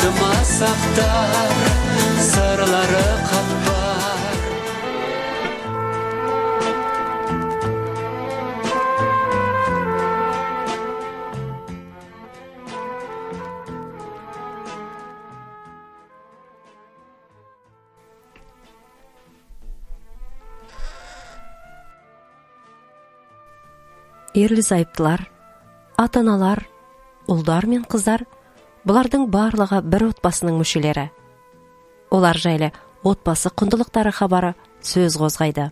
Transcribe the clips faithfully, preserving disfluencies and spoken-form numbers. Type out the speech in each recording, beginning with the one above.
артыма сақтар сырлары қатпар. Ерлі-зайыптылар, ата-аналар, ұлдар мен қыздар, бұлардың барлығы бір отбасының мүшелері. Олар жайлы отбасы құндылықтары хабары сөз қозғайды.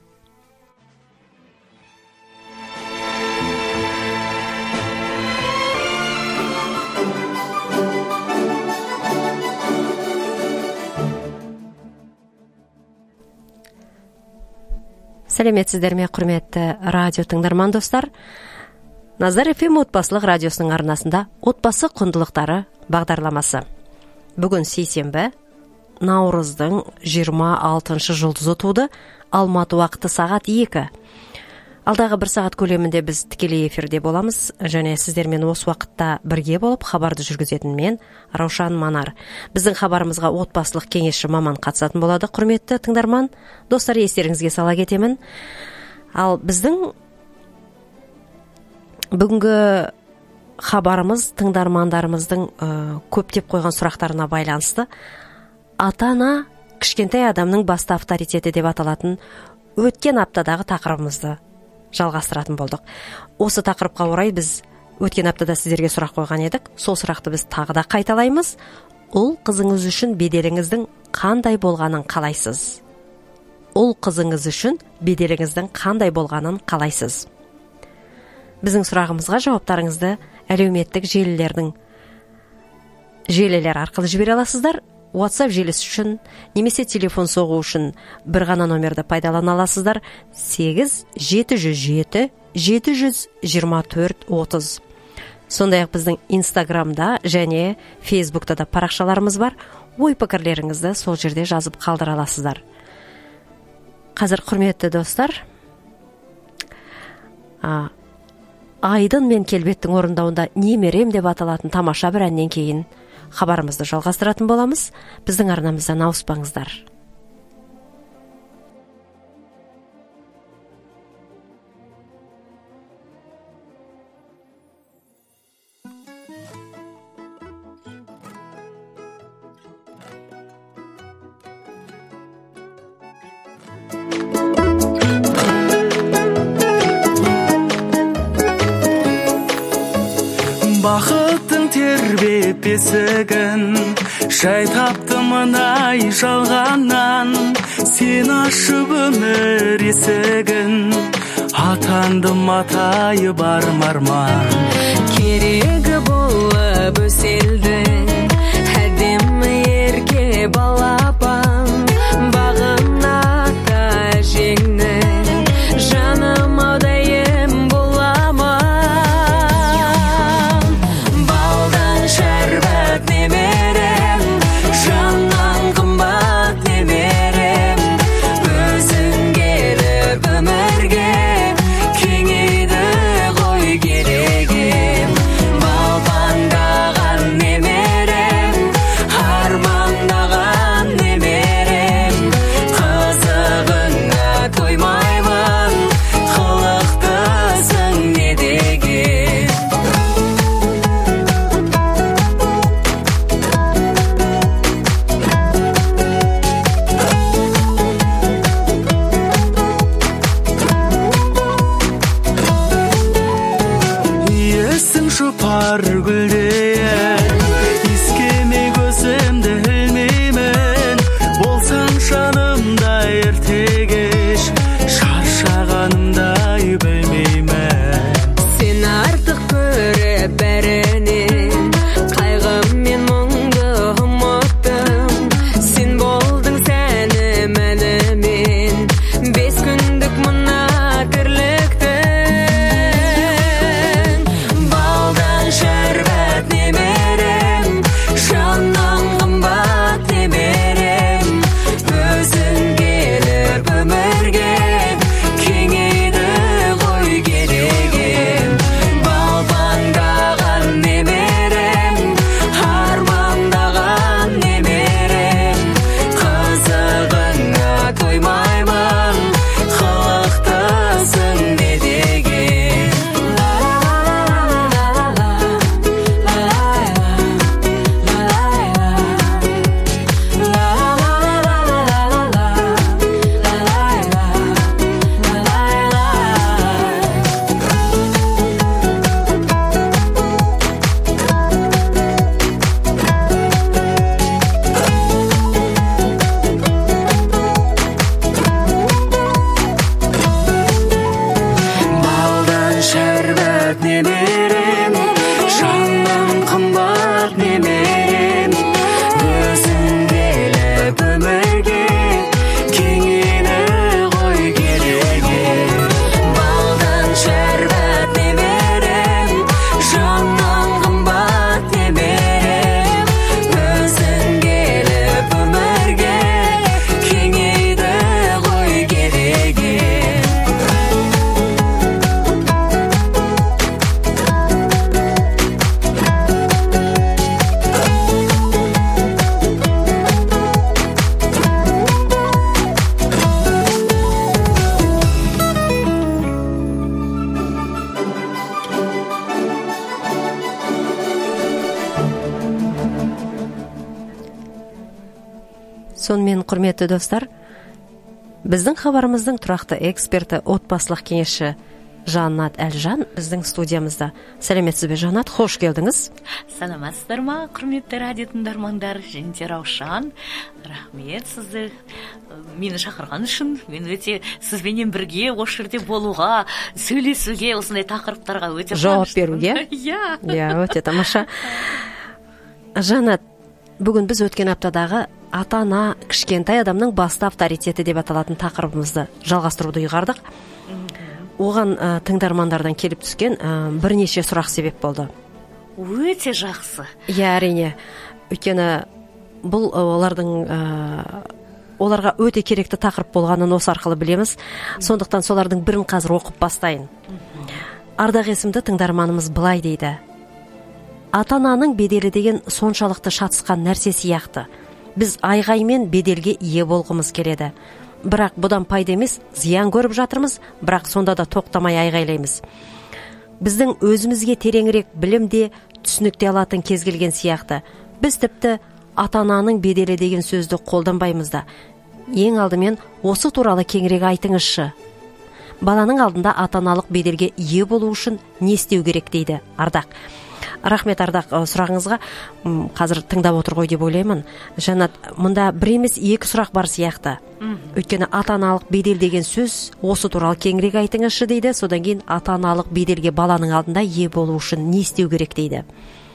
Сәлеметсіздер ме, құрметті радио тыңдарман достар? Назар эф эм отбасылық радиосының арнасында отбасы құндылықтары бағдарламасы. Бүгін сейсенбі, наурыздың жиырма алтыншы жұлдызы туды, Алматы уақыты сағат екі. Алдағы бір сағат көлемінде біз тікелей эфирде боламыз, және сіздермен осы уақытта бірге болып хабарды жүргізетін мен, Раушан Манар. Біздің хабарымызға отбасылық кеңесші маман қатысатын болады, құрметті тыңдарман. Достар, естеріңізге сала кетемін. Ал біздің бүгінгі хабарымыз тыңдармандарымыздың ә, көптеп қойған сұрақтарына байланысты. Ата-ана кішкентай адамның басты авторитеті деп аталатын өткен аптадағы тақырыбымызды жалғастыратын болдық. Осы тақырыпқа орай біз өткен аптада сіздерге сұрақ қойған едік. Сол сұрақты біз тағы да қайталаймыз. Ұл қызыңыз үшін беделіңіздің қандай болғанын қалайсыз? Ұл қызыңыз үшін беделіңіздің қандай болғанын қалайсыз? Біздің сұрағымызға жауаптарыңызды әлеуметтік желілердің желілер арқылы жібере аласыздар. WhatsApp желісі үшін немесе телефон соғу үшін бір ғана номерді пайдалана аласыздар: сегіз жеті жүз жеті жеті жүз жиырма төрт отыз. Сондай-ақ біздің Инстаграмда және Фейсбукта да парақшаларымыз бар. Ой пікірлеріңізді сол жерде жазып қалдыра аласыздар. Қазір, құрметті достар, а, Айдын мен келбеттің орындауында немерем деп аталатын тамаша бір әннен кейін хабарымызды жалғастыратын боламыз. Біздің арнамыздан ауыспаңыздар. Бақыттың тербеп бесігін жай тапты мынай жалғаннан. Сен ашып өмір есігін, атандым атайы бар марман. Керегі болып өселдің әдемі ерке балапан. Бағына та жеңнің жаным аудайым боламын. Балдан шәрбат немерем, жаннан қымбат немерем. Өзің келіп өмірге кеңейді ғой керегем. Балпаңдаған немерем, Сонымен, құрметті достар, біздің хабарымыздың тұрақты эксперті, отбасылық кеңесші Жаннат Әлжан біздің студиямызда. Сәлеметсіз бе, Жаннат? Хош келдіңіз. Саламатсыздар ма, құрметті радио тыңдармандар, және Раушан. Рахмет сізді мені шақырған үшін. Мен өте сізбенен бірге осы жерде болуға, сөйлесуге, осындай тақырыптарға өте жауап беруге. Иә. Иә, өте тамаша. Жаннат, бүгін біз өткен аптадағы ата-ана кішкентай адамның басты авторитеті деп аталатын тақырыбымызды жалғастыруды ұйғардық. Оған ә, тыңдармандардан келіп түскен ә, бірнеше сұрақ себеп болды. Өте жақсы. Иә, әрине. Өйткені бұл олардың ә, оларға өте керекті тақырып болғанын осы арқылы білеміз. Сондықтан солардың бірін қазір оқып бастайын. Ардақ есімді тыңдарманымыз былай дейді: ата-ананың беделі деген соншалықты шатысқан нәрсе сияқты. Біз айғаймен беделге ие болғымыз келеді. Бірақ бұдан пайда емес, зиян көріп жатырмыз, бірақ сонда да тоқтамай айғайлаймыз. Біздің өзімізге тереңірек білімде, түсінікте алатын кез келген сияқты. Біз тіпті ата-ананың беделі деген сөзді қолданбаймыз да. Ең алдымен осы туралы кеңірек айтыңызшы. Баланың алдында ата-аналық беделге ие болу үшін не істеу керек дейді Ардақ. Рахмет, Ардақ, сұрағыңызға. Қазір тыңдап отыр ғой деп ойлаймын. Жанат, мұнда бір емес екі сұрақ бар сияқты. Өйткені ата-аналық бедел деген сөз осы туралы кеңірек айтыңызшы дейді. Содан кейін ата-аналық беделге баланың алдында ие болу үшін не істеу керек дейді.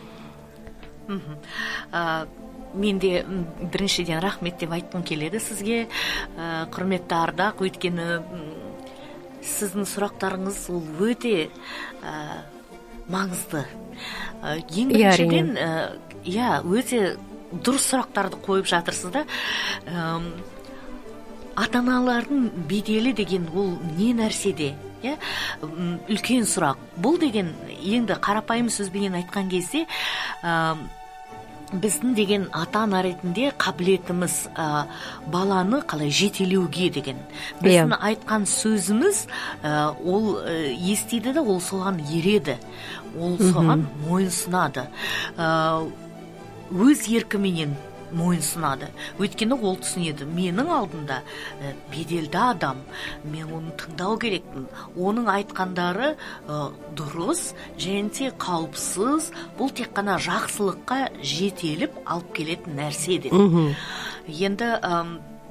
Мен де біріншіден рахмет деп айтқым келеді сізге, құрметті Ардақ. Өйткені сіздің сұрақтарыңыз ол өте маңызды. Ең біріншіден, иә, өте дұрыс сұрақтарды қойып жатырсыз да. Ата-аналардың беделі деген ол не нәрседе? Иә, үлкен сұрақ. Бұл деген енді қарапайым сөзбенен айтқан кезде, біздің деген ата-ана ретінде қабілетіміз ә, баланы қалай жетелеуге деген. Біздің yeah. айтқан сөзіміз ә, ол ә, естиді де, ол соған ереді. Ол соған мойынсынады. Ә, өз еркіменен мойынсынады. Өйткені ол түсінеді, менің алдында ә, беделді адам, мен оны тыңдау керекпін. Оның айтқандары ә, дұрыс, және де қауіпсіз, бұл тек қана жақсылыққа жетеліп алып келетін нәрсе де. Енді ә,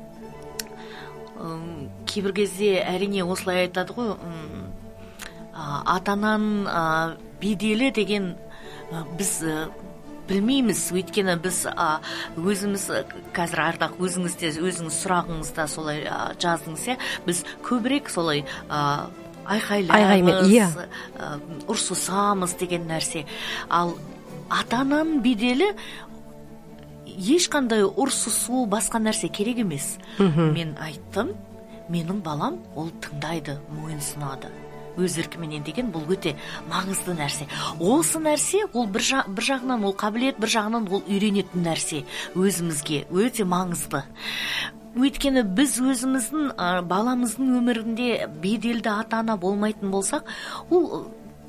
ә, кейбір кезде әрине осылай айтады ғой, ата-ананың ә, беделі деген ә, біз ә, білмейміз. Өйткені біз а, өзіміз, қазір Ардақ өзіңізде, өзіңіз сұрағыңызда солай а, жаздыңыз, иә, біз көбірек солай а, айқайлаймыз, yeah. а, ұрсысамыз деген нәрсе. Ал ата-ананың беделі ешқандай ұрсысу, басқа нәрсе керек емес. Мен айттым, менің балам ол тыңдайды, мойынсынады. Өз еркіменен деген бұл өте маңызды нәрсе. Осы нәрсе, ол бір, жа, бір жағынан ол қабілет, бір жағынан ол үйренетін нәрсе өзімізге өте маңызды. Өйткені біз өзіміздің ә, баламыздың өмірінде беделді ата-ана болмайтын болсақ, ол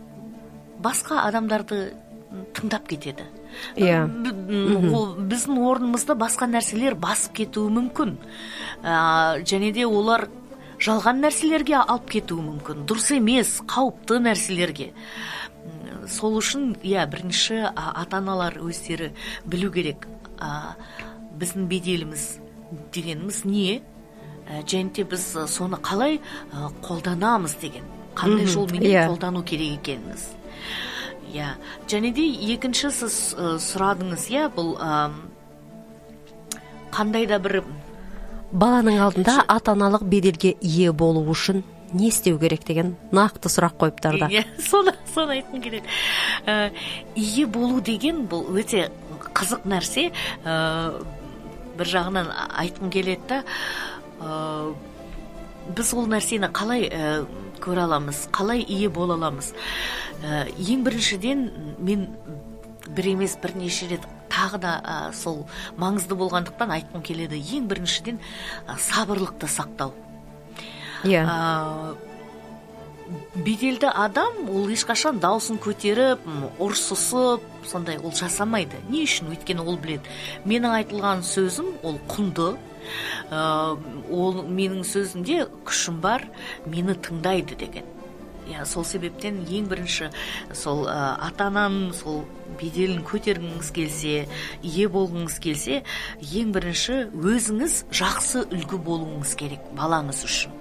басқа адамдарды тыңдап кетеді. Yeah. Біздің орнымызда басқа нәрселер басып кетуі мүмкін. Ә, және де олар жалған нәрселерге алып кетуі мүмкін. Дұрыс емес, қауіпті нәрселерге. Сол үшін, иә, бірінші ата-аналар өздері білу керек. А, біздің беделіміз дегеніміз не? А, және де біз соны қалай а, қолданамыз деген. Қандай жолмен yeah. қолдану керек екеніміз. Иә. Және де екінші сіз сұрадыңыз, иә, бұл а, қандай да бір баланың алдында ата-аналық беделге ие болу үшін не істеу керек деген нақты сұрақ қойыптарда. Иә, соны, соны айтқым келеді. Ә, ие болу деген бұл өте қызық нәрсе. Ә, бір жағынан айтқым келеді да, ә, біз ол нәрсені қалай ә, көре аламыз, қалай ие бола аламыз. Ә, ең біріншіден мен бір емес бірнеше рет тағы да ә, сол маңызды болғандықтан айтқым келеді. Ең біріншіден ә, сабырлықты сақтау. Иә. Yeah. беделді адам ол ешқашан даусын көтеріп, ұрсысып, сондай ол жасамайды. Не үшін? Өйткені ол біледі. Менің айтылған сөзім ол құнды. Ол менің сөзімде күшім бар, мені тыңдайды деген. Я, сол себептен ең бірінші сол ата-ананың сол беделін көтергіңіз келсе, ие болғыңыз келсе, ең бірінші өзіңіз жақсы үлгі болуыңыз керек балаңыз үшін.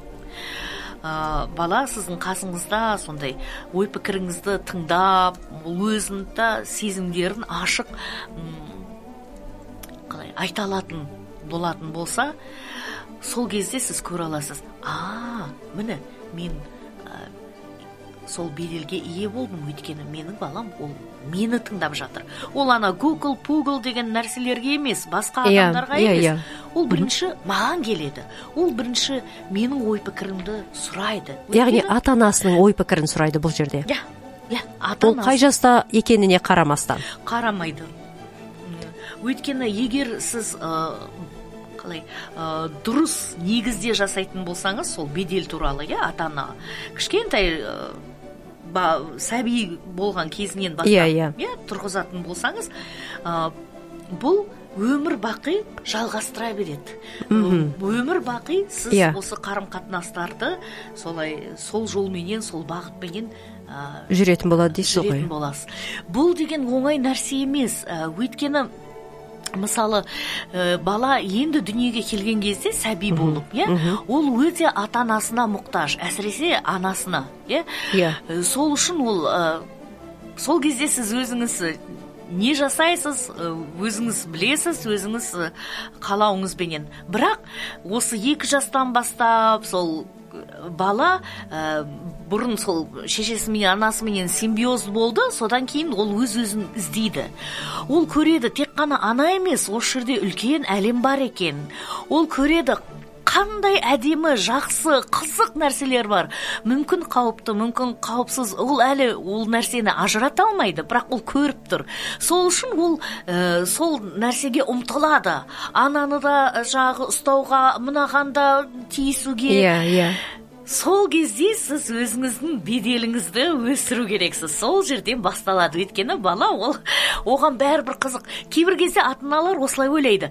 Бала сіздің қасыңызда сондай ой пікіріңізді тыңдап, өзінде сезімдерін ашық қалай айта алатын болатын болса, сол кезде сіз көре аласыз. А, міне, мен сол беделге ие болдым, өйткені менің балам ол мені тыңдап жатыр. Ол ана Google, Google деген нәрселерге емес, басқа адамдарға емес. Ол бірінші маған келеді. Ол бірінші менің ой пікірімді сұрайды. Яғни ата-анасының ой пікірін сұрайды бұл жерде. Иә, иә, ата-анасы. Ол қай жаста екеніне қарамастан. Қарамайды. Өйткені егер сіз қалай дұрыс негізде жасайтын болсаңыз, сол бедел туралы, иә, ата-ана кішкентай сәби болған кезінен бастап тұрғызатын болсаңыз, бұл өмір бақи жалғастыра береді. Өмір бақи сіз осы қарым-қатынастарды солай сол жолменен, сол бағытпенен жүретін болады дейсіз ғой. Жүретін боласыз. Бұл деген оңай нәрсе емес. Өйткені мысалы, бала енді дүниеге келген кезде сәби болып, ол өте ата-анасына мұқтаж, әсіресе анасына. Сол үшін ол, сол кезде сіз өзіңіз не жасайсыз, өзіңіз білесіз, өзіңіз қалауыңызбенен. Бірақ осы екі жастан бастап сол бала бұрын сол шешесімен, анасымен симбиоз болды, содан кейін ол өз-өзін іздейді. Ол көреді, тек қана ана емес, осы жерде үлкен әлем бар екен. Ол көреді, қандай әдемі, жақсы, қызық нәрселер бар. Мүмкін қауіпті, мүмкін қауіпсіз. Ол әлі ол нәрсені ажырата алмайды, бірақ ол көріп тұр. Сол үшін ол ә, сол нәрсеге ұмтылады. Ананы да жағы ұстауға, мынағанда тиісуге. Иә, иә. Сол кезде сіз өзіңіздің беделіңізді өсіру керексіз. Сол жерден басталады. Өйткені бала ол оған бәрібір қызық. Кейбір кезде ата-аналар осылай ойлайды.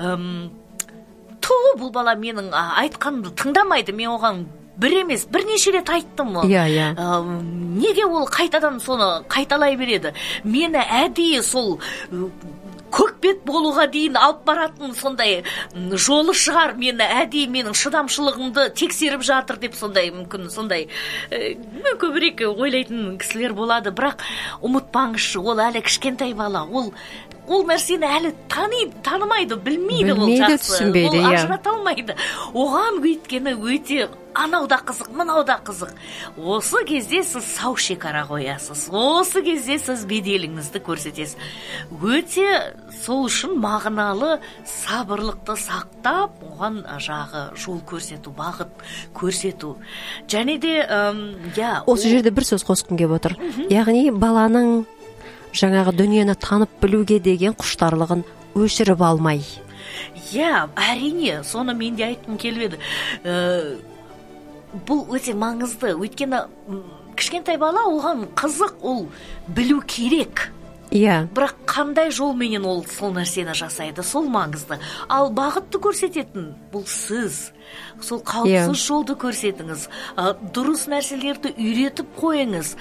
Ту, бұл бала менің айтқанымды тыңдамайды. Мен оған бір емес, бірнеше рет айттым. Иә, иә. Неге ол қайтадан соны қайталай береді? Мені әдейі сол көкбет болуға дейін алып баратын сондай жолы шығар, мені әдейі менің шыдамшылығымды тексеріп жатыр деп сондай мүмкін сондай көбірек ойлайтын кісілер болады. Бірақ ұмытпаңызшы, ол әлі кішкентай бала, ол ол нәрсені әлі тани, танымайды, білмейді, ол жақсы, түсінбейді, ол ажырата алмайды. Оған өйткені өте анау да қызық, мынау да қызық. Осы кезде сіз сау шекара қоясыз. Осы кезде сіз беделіңізді көрсетесіз. Өте сол үшін мағыналы сабырлықты сақтап, оған жағы жол көрсету, бағыт көрсету. Және де, я... Осы жерде бір сөз қосқым келіп отыр. Яғни баланың жаңағы дүниені танып білуге деген құштарлығын өшіріп алмай. Иә, әрине, соны мен де айтқым келіп еді. Бұл өте маңызды. Өйткені кішкентай бала оған қызық, ол білу керек. Иә. Бірақ қандай жолменен ол сол нәрсені жасайды, сол маңызды. Ал бағытты көрсететін бұл сіз. Сол қауіпсіз жолды көрсетіңіз. Дұрыс нәрселерді үйретіп қойыңыз.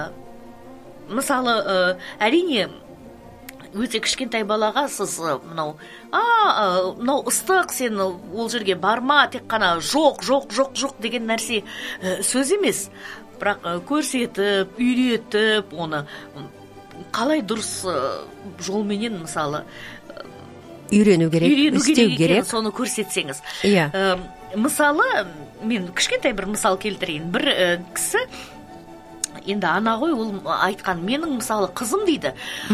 Мысалы, әрине, өте кішкентай балаға сіз мынау, а, мынау ыстық, сен ол жерге барма, тек қана жоқ, жоқ, жоқ, жоқ деген нәрсе сөз емес. Бірақ көрсетіп, үйретіп, оны қалай дұрыс жолменен, мысалы, үйрену керек, істеу керек, соны көрсетсеңіз. Иә. Мысалы, мен кішкентай бір мысал келтірейін. Бір кісі, енді ана ғой, ол айтқан, менің мысалы қызым дейді,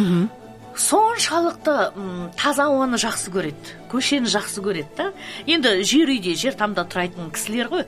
соншалықты таза ауаны жақсы көреді, көшені жақсы көреді да. Енді жер үйде, жер тамда тұрайтын кісілер ғой,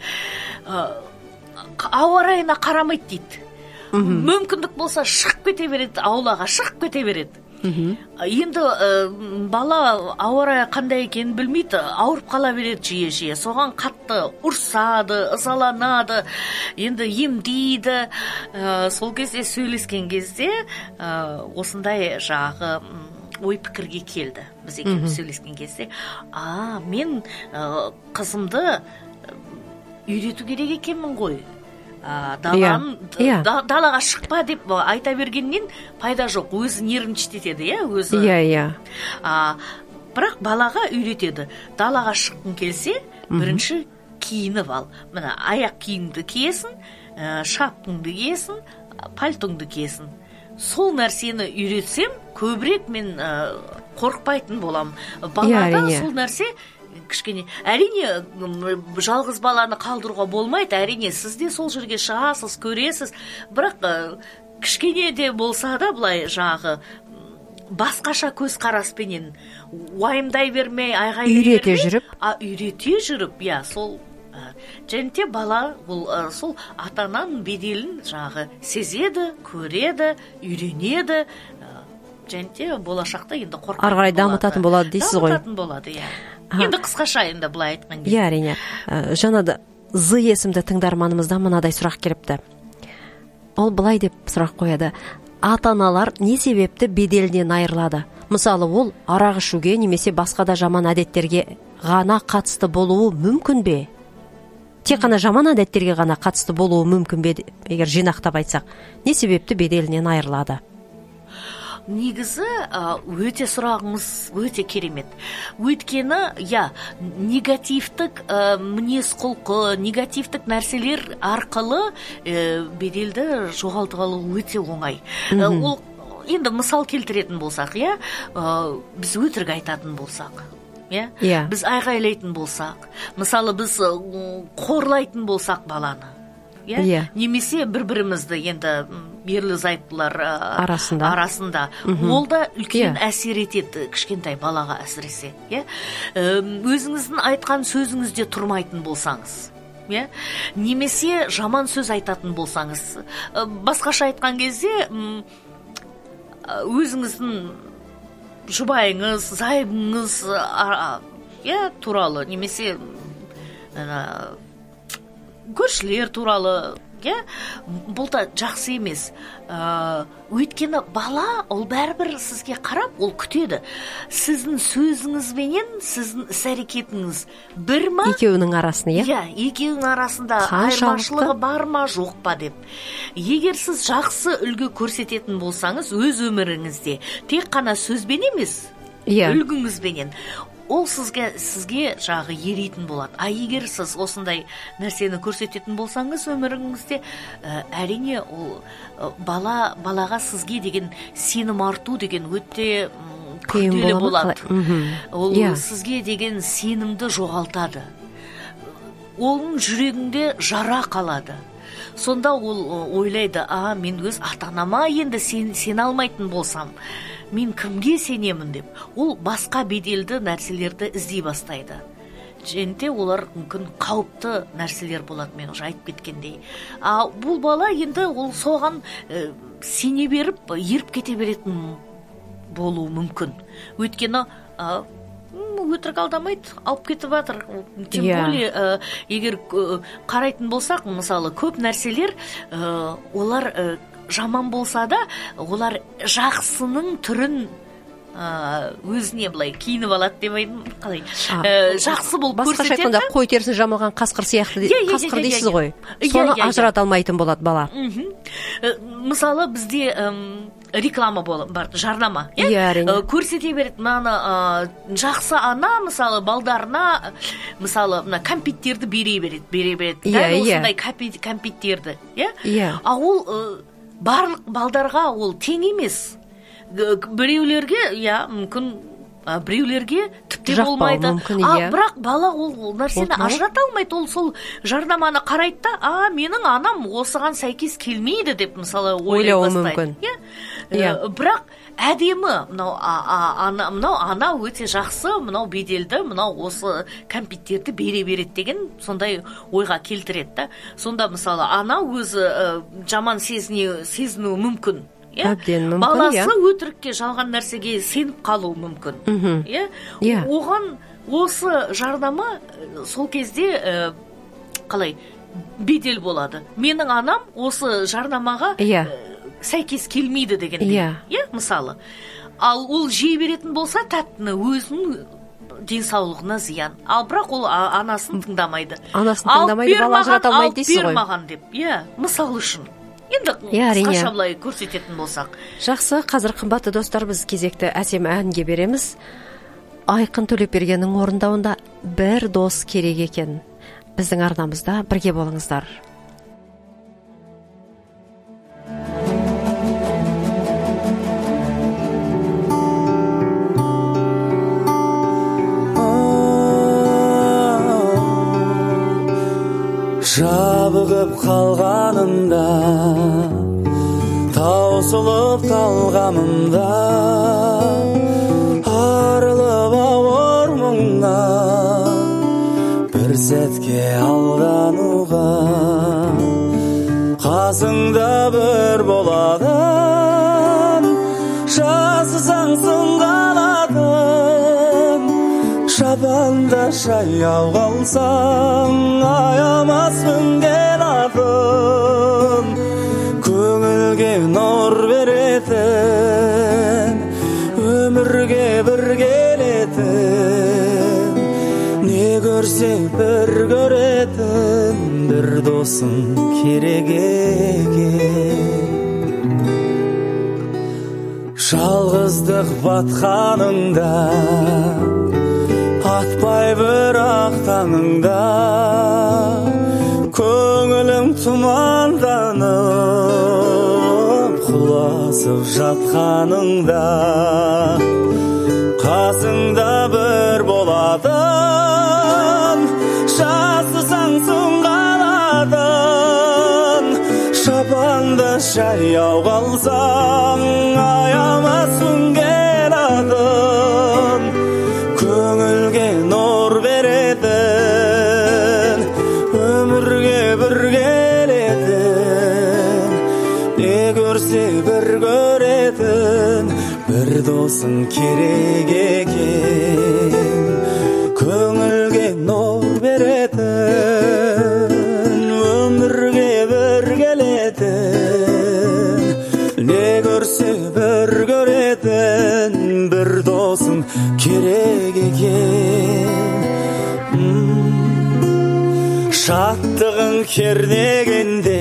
ауа райына қарамайды дейді. Мүмкіндік болса шығып кете береді, аулаға шығып кете береді. Енді ә, бала ауа райы қандай екенін білмейді, ауырып қала береді жиі-жиі. Соған қатты ұрсады, ызаланады, енді емдейді. Ә, сол кезде сөйлескен кезде ә, осындай жағы ой пікірге келді. Біз екеуміз сөйлескен кезде, а мен ә, қызымды үйрету керек екенмін ғой. Далан, yeah. да, далаға шықпа деп айта бергеннен пайда жоқ, өзі нервничтетеді, иә, өзі. Иә, иә. Бірақ балаға үйретеді. Далаға шыққың келсе, бірінші киініп ал. Мына аяқ киімді киесің, шапкаңды киесің, пальтоңды киесің. Сол нәрсені үйретсем, көбірек мен қорықпайтын болам. Балада yeah, сол нәрсе кішкене, әрине жалғыз баланы қалдыруға болмайды, әрине сіз де сол жерге шығасыз, көресіз, бірақ кішкене де болса да былай жағы басқаша көз қараспенен уайымдай бермей, айғай үйрете жүріп, а үйрете жүріп, иә, сол және де бала бұл сол ата-ананың беделін жағы сезеді, көреді, үйренеді, және де болашақта енді қорқатын болады. Ары қарай дамытатын болады дейсіз ғой. Дамытатын болады, иә. Енді қысқаша енді былай айтқан кезде. Иә, әрине. Жаңада З есімді тыңдарманымыздан мынадай сұрақ келіпті. Ол былай деп сұрақ қояды. Ата-аналар не себепті беделінен айырылады? Мысалы, ол арақ ішуге немесе басқа да жаман әдеттерге ғана қатысты болуы мүмкін бе? Тек қана жаман әдеттерге ғана қатысты болуы мүмкін бе? Егер жинақтап айтсақ, не себепті беделінен айырылады? Негізі өте сұрағыңыз өте керемет. Өйткені, я, негативтік мінез құлқы, негативтік нәрселер арқылы беделді жоғалтығалы өте оңай. Ол енді мысал келтіретін болсақ, я, біз өтірік айтатын болсақ, я, yeah. біз айғайлайтын болсақ, мысалы біз қорлайтын болсақ баланы, я, yeah. немесе бір-бірімізді енді ерлі зайыптылар арасында, арасында. Ол да үлкен yeah. әсер етеді кішкентай балаға әсіресе. Yeah? Өзіңіздің айтқан сөзіңізде тұрмайтын болсаңыз, yeah? Немесе жаман сөз айтатын болсаңыз, басқаша айтқан кезде өзіңіздің жұбайыңыз, зайыбыңыз yeah, туралы, немесе көршілер туралы, yeah? Бұл да жақсы емес. Өйткені бала, ол бәрібір сізге қарап, ол күтеді. Сіздің сөзіңізбенен, сіздің іс-әрекетіңіз бір ма? Екеуінің арасында, иә? Иә, екеуінің арасында айырмашылығы бар ма, жоқ па деп. Егер сіз жақсы үлгі көрсететін болсаңыз, өз өміріңізде, тек қана сөзбен емес, yeah. үлгіңізбенен, ол сізге, сізге жағы ерейтін болады. А егер сіз осындай нәрсені көрсететін болсаңыз өміріңізде, әрине ол бала, балаға сізге деген сенім арту деген өте күрделі болады. Ол yeah. сізге деген сенімді жоғалтады. Оның жүрегінде жара қалады. Сонда ол ойлайды, а мен өз ата-анама енді сен, сен алмайтын болсам, мен кімге сенемін деп, ол басқа беделді нәрселерді іздей бастайды. Және олар мүмкін қауіпті нәрселер болады, мен уже айтып кеткендей. А бұл бала енді ол соған ә, сене беріп, еріп кете беретін болуы мүмкін. Өйткені ә, өтірік алдамайды, алып кетіп жатыр. Тем yeah. более, ә, егер ә, қарайтын болсақ, мысалы, көп нәрселер, ә, олар ә, жаман болса да, олар жақсының түрін өзіне былай киініп алады деп айтым, қалай. Жақсы болып көрсетеді. Басқаша айтқанда қой терісін жамылған қасқыр сияқты, қасқыр дейсіз ғой. Соны ажырата алмайтын болады бала. Мысалы, бізде реклама бар, жарнама. Көрсете береді, мынаны жақсы ана, мысалы, балдарына, мысалы, кәмпиттерді бере береді, бере береді. Дәл осындай кәмпиттерді. А ол барлық балдарға ол тең емес. Біреулерге, я, мүмкін біреулерге тіпте болмайды. А бірақ бала ол нәрсені ажырата алмайды. Ол сол жарнаманы қарайды да, а менің анам осыған сәйкес келмейді деп мысалы ойлай бастайды. Бірақ әдемі, мынау ана өте жақсы, мынау беделді, мынау осы кәмпиттерді бере береді деген сондай ойға келтіреді да. Сонда мысалы ана өзі жаман сезінуі мүмкін. Әбден мүмкін, баласы иә. өтірікке, жалған нәрсеге сеніп қалуы мүмкін. Иә? Иә. Оған осы жарнама э, сол кезде э, қалай бедел болады. Менің анам осы жарнамаға Иә. э, сәйкес келмейді дегендей. Иә. Иә, мысалы. Ал ол жей беретін болса тәттіні, өзінің денсаулығына зиян. Ал бірақ ол а- анасын тыңдамайды. Анасын Алып тыңдамайды, бер бала маған, ажырата алмайды алып дейсіз бер ғой. маған деп. Иә, мысал үшін. Енді Иә, әрине. қысқаша былай көрсететін болсақ. Жақсы, қазір қымбатты достар, біз кезекті әсем әнге береміз. Айқын Төлепбергеннің орындауында бір дос керек екен. Біздің арнамызда бірге болыңыздар. Жабығып қалғанымда, таусылып талғанымда, арылып ауыр мұңнан бір сәтке алдануға, қасыңда бір боладың, жазсаң сыңғаладың, шабанда жаяу қалсаң, аямаспын келатын, көңілге нұр беретін, өмірге бір келетін, не көрсе бір көретін, бір досың керек екен. Жалғыздық батқаныңда, атпай бір ақтаныңда, көңілің тұманданып, құласып жатқаныңда, қасыңда бір боладың, жасысаң сыңғаладың, шапанда жаяу қалсаң, аямаспын келатын, көңілге нұр беретін, өмірге бір келетін, не көрсе бір көретін, бір досың керек екен, көңілге нұр беретін, өмірге бір келетін, не көрсе бір көретін, бір досың керек екен. Шаттығын кернегенде,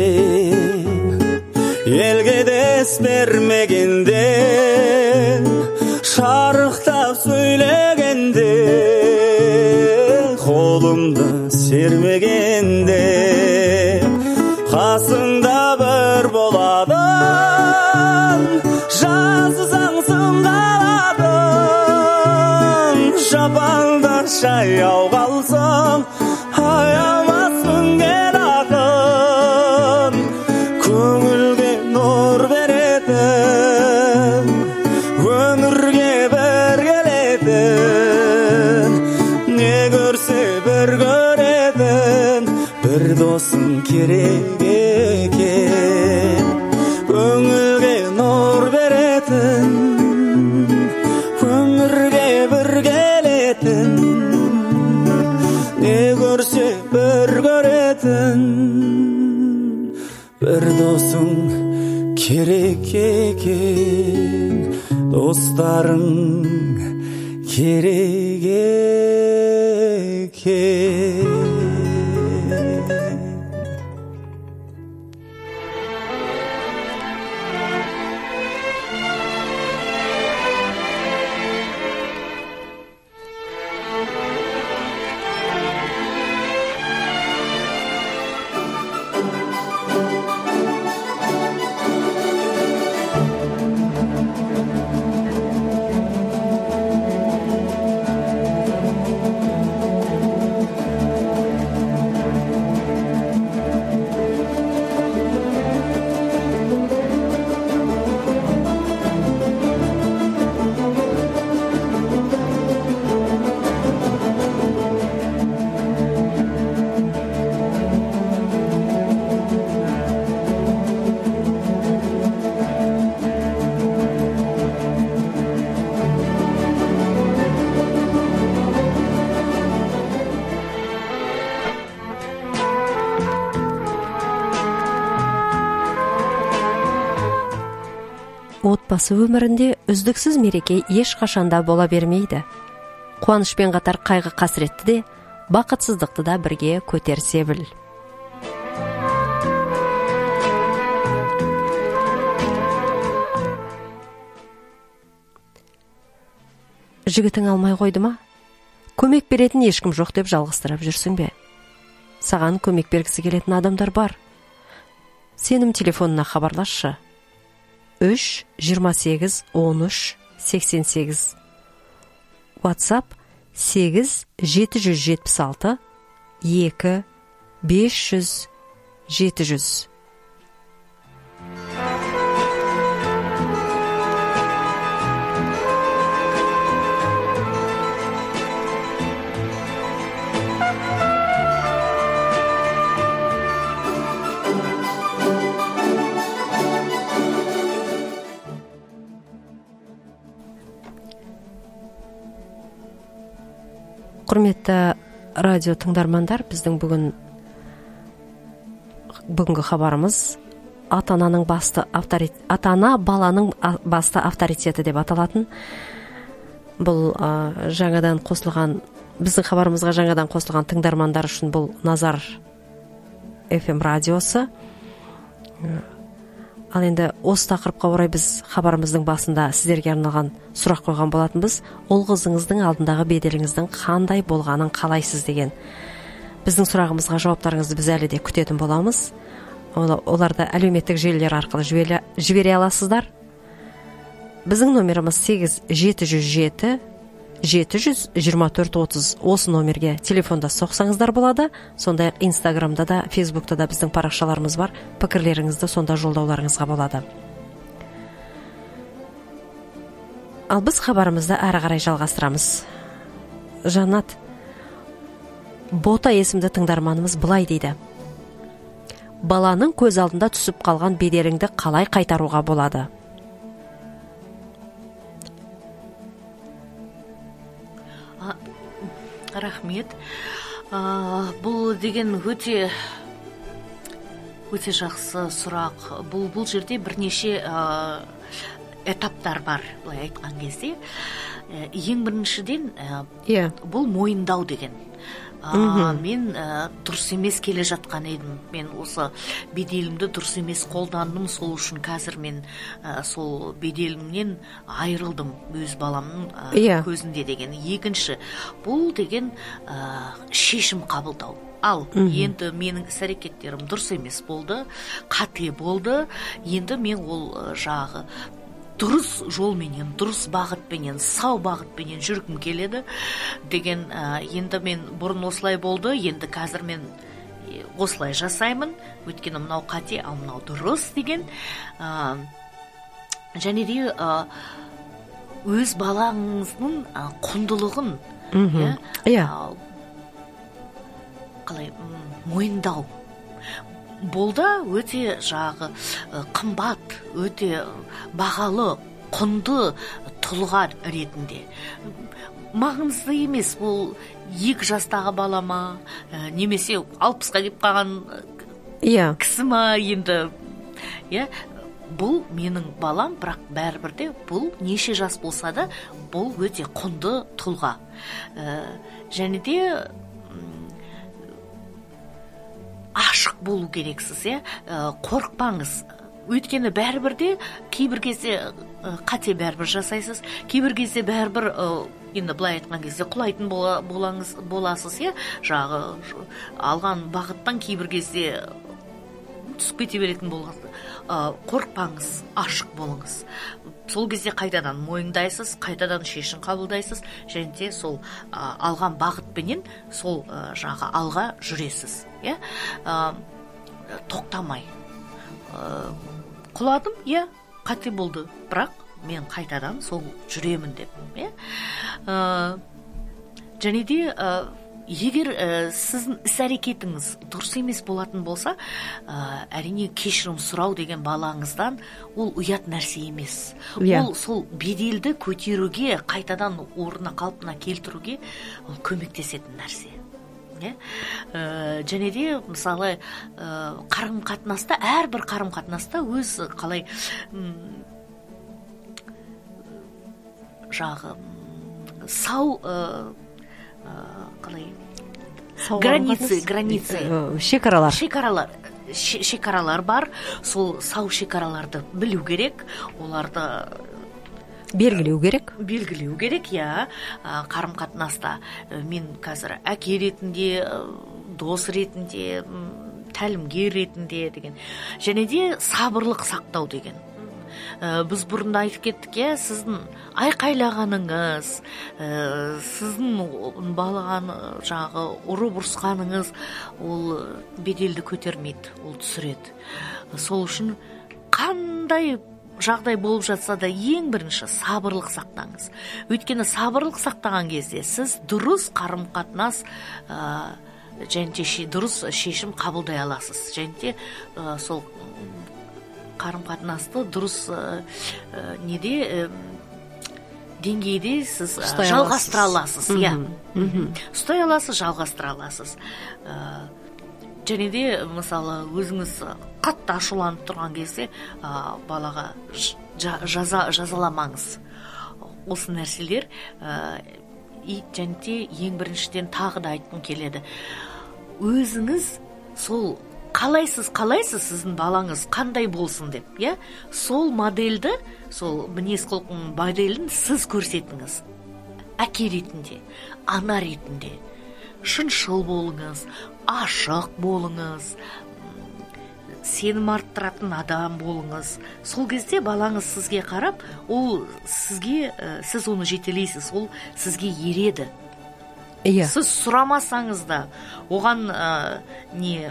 елге дес бермегенде, шарықтап сөйлегенде, қолымды сермегенде, қасыңда бір боладың, жазсаң сыңғаладың, жапанда жаяу қалсаң, аямаспын келатын, көңілге нұр беретін, өмірге бір келетін, не көрсе бір көретін, бір досың керек екен, көңілге нұр беретін, өмірге бір келетін, не көрсе бір көретін, бір досың керек екен, достарың керек екен. Отбасы өмірінде үздіксіз мереке ешқашанда бола бермейді. Қуанышпен қатар қайғы қасіретті де, бақытсыздықты да бірге көтерсе біл. Жігітің алмай қойды ма? Көмек беретін ешкім жоқ деп жалғастырып жүрсің бе? Саған көмек бергісі келетін адамдар бар. Сенім телефонына хабарласшы. үш жиырма сегіз он үш сексен сегіз. WhatsApp сегіз жеті жүз жетпіс алты екі бес жүз жеті жүз. Құрметті радио тыңдармандар, біздің бүгін бүгінгі хабарымыз ата-ананың басты авторитет, ата-ана баланың басты авторитеті деп аталатын. Бұл ә, жаңадан қосылған, біздің хабарымызға жаңадан қосылған тыңдармандар үшін бұл Назар эф эм радиосы. Ал енді осы тақырыпқа орай біз хабарымыздың басында сіздерге арналған сұрақ қойған болатынбыз. Ол қызыңыздың алдындағы беделіңіздің қандай болғанын қалайсыз деген. Біздің сұрағымызға жауаптарыңызды біз әлі де күтетін боламыз. Оларды әлеуметтік желілер арқылы жібере, жібере аласыздар. Біздің номеріміз сегіз жеті жүз жеті жеті жүз жиырма төрт отыз. Осы номерге телефонда соқсаңыздар болады. Сондай Инстаграмда да, Фейсбукта да біздің парақшаларымыз бар. Пікірлеріңізді сонда жолдауларыңызға болады. Ал біз хабарымызды әрі қарай жалғастырамыз. Жанат, Бота есімді тыңдарманымыз былай дейді. Баланың көз алдында түсіп қалған беделіңді қалай қайтаруға болады? Рахмет. А, бұл деген өте өте жақсы сұрақ. Бұл бұл жерде бірнеше а, этаптар бар, былай айтқан кезде. Ең біріншіден yeah. бұл мойындау деген. А, мен ә, дұрыс емес келе жатқан едім. Мен осы беделімді дұрыс емес қолдандым. Сол үшін қазір мен ә, сол беделімнен айырылдым өз баламның ә, yeah. көзінде деген. Екінші, бұл деген ә, шешім қабылдау. Ал енді менің іс-әрекеттерім дұрыс емес болды, қате болды. Енді мен ол ә, жағы дұрыс жолменен, дұрыс бағытпенен, сау бағытпенен жүргім келеді деген. ә, енді мен бұрын осылай болды, енді қазір мен осылай жасаймын, өйткені мынау қате, ал мынау дұрыс деген. ә, және де ә, өз балаңыздың ә, құндылығын иә, иә. қалай мойындау. Бұл да өте жағы қымбат, өте бағалы, құнды тұлға ретінде. Маңызды емес, бұл екі жастағы балама, немесе алпысқа кеп қалған yeah. кісі ма енді. Yeah? Бұл менің балам, бірақ бәрібір де бұл неше жас болса да, бұл өте құнды тұлға. Және де ашық болу керексіз, е? Қорықпаңыз. Өйткені бәрібір де кейбір кезде қате бәрібір жасайсыз, кейбір кезде бәрібір енді былай айтқан кезде құлайтын болаңыз, боласыз, е? Жағы алған бағыттан кейбір кезде түсіп кете беретін боласыз. Қорықпаңыз, ашық болыңыз. Сол кезде қайтадан мойындайсыз, қайтадан шешім қабылдайсыз, және де сол а, алған бағытпенен сол а, жағы алға жүресіз. Е? А, тоқтамай. А, құладым, е, қате болды, бірақ мен қайтадан сол жүремін деп. Е? А, және де а, егер ә, сіздің іс-әрекетіңіз дұрыс емес болатын болса, ә, әрине кешірім сұрау деген балаңыздан ол ұят нәрсе емес. Yeah. Ол сол беделді көтеруге, қайтадан орнына қалпына келтіруге ол көмектесетін нәрсе. Ә, және де мысалы қарым-қатынаста, әрбір қарым-қатынаста өз қалай жағы сау қалай границы границы шекаралар шекаралар шекаралар бар. Сол сау шекараларды білу керек, оларды белгілеу керек белгілеу керек иә. Қарым қатынаста мен қазір әке ретінде, дос ретінде, тәлімгер ретінде деген, және де сабырлық сақтау деген. Біз бұрында айтып кеттік, е, сіздің айқайлағаныңыз, сіздің балағаны жағы ұры бұрысқаныңыз ол беделді көтермейді, ол түсіреді. Сол үшін қандай жағдай болып жатса да ең бірінші сабырлық сақтаңыз. Өйткені сабырлық сақтаған кезде сіз дұрыс қарым қатынас және де дұрыс шешім қабылдай аласыз. Және де сол қарым қатынасты дұрыс неде деңгейде сіз жалғастыра аласыз. Ұстай аласыз, жалғастыра аласыз. Және де мысалы өзіңіз қатты ашуланып тұрған кезде балаға жазаламаңыз. Осы нәрселер және де ең біріншіден тағы да айтқым келеді. Өзіңіз сол қалайсыз, қалайсыз сіздің балаңыз қандай болсын деп, иә? Сол модельді, сол мінез құлқының моделін сіз көрсетіңіз. Әке ретінде, ана ретінде. Шыншыл болыңыз, ашық болыңыз, сенім арттыратын адам болыңыз. Сол кезде балаңыз сізге қарап, ол сізге, сіз оны жетелейсіз, ол сізге ереді. Иә. Сіз сұрамасаңыз да, оған не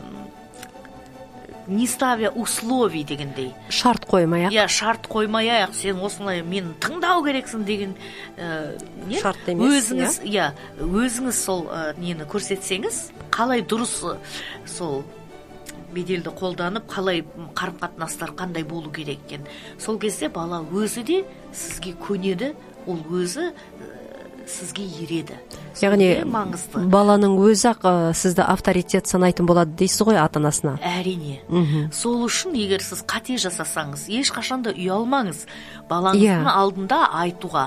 не ставя условий дегендей. Шарт қоймай-ақ. Иә, шарт қоймай-ақ, сен осылай мен тыңдау керексің деген не? Шарт емес. Өзіңіз, иә, өзіңіз сол нені көрсетсеңіз, қалай дұрыс сол беделді қолданып, қалай қарым қатынастар қандай болу керек екен. Сол кезде бала өзі де сізге көнеді, ол өзі сізге ереді. Яғни баланың өзі-ақ сізді авторитет санайтын болады дейсіз ғой ата-анасына? Әрине. Сол үшін егер сіз қате жасасаңыз, ешқашанда ұялмаңыз. Балаңыздың алдында айтуға,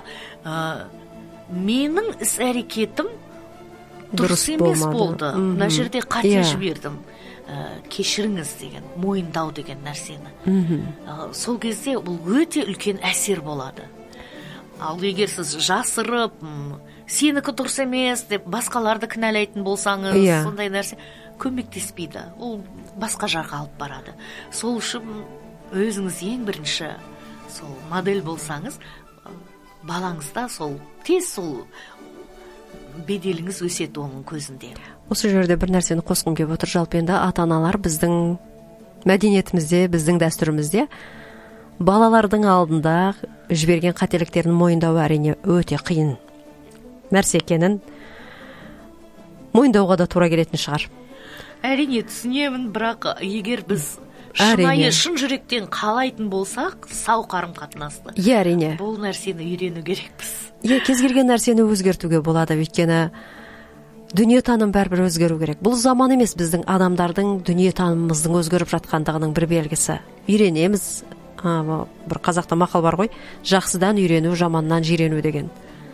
менің іс-әрекетім дұрыс емес болды. Мына жерде қате жібердім. Кешіріңіз деген, мойындау деген нәрсені. Сол кезде бұл өте үлкен әсер болады. Ал егер сіз жасырып, сенікі дұрыс емес деп басқаларды кінәлайтын болсаңыз, сондай нәрсе көмектеспейді. Ол басқа жаққа алып барады. Сол үшін өзіңіз ең бірінші сол модель болсаңыз, балаңызда сол тез сол беделіңіз өседі оның көзінде. Осы жерде бір нәрсені қосқым келіп отыр. Жалпы енді ата-аналар біздің мәдениетімізде, біздің дәстүрімізде балалардың алдында жіберген қателіктерін мойындау әрине өте қиын нәрсе екенін мойындауға да тура келетін шығар. Әрине түсінемін, бірақ егер біз шынайы шын жүректен қалайтын болсақ, сау қарым қатынасты. Иә, әрине. Бұл нәрсені үйрену керекпіз. Иә, кез келген нәрсені өзгертуге болады, өйткені дүниетаным бәрібір өзгеру керек. Бұл заман емес, біздің адамдардың дүниетанымымыздың өзгеріп жатқандығының бір белгісі. Үйренеміз. Бір қазақта мақал бар ғой, жақсыдан үйрену, жаманнан жирену деген.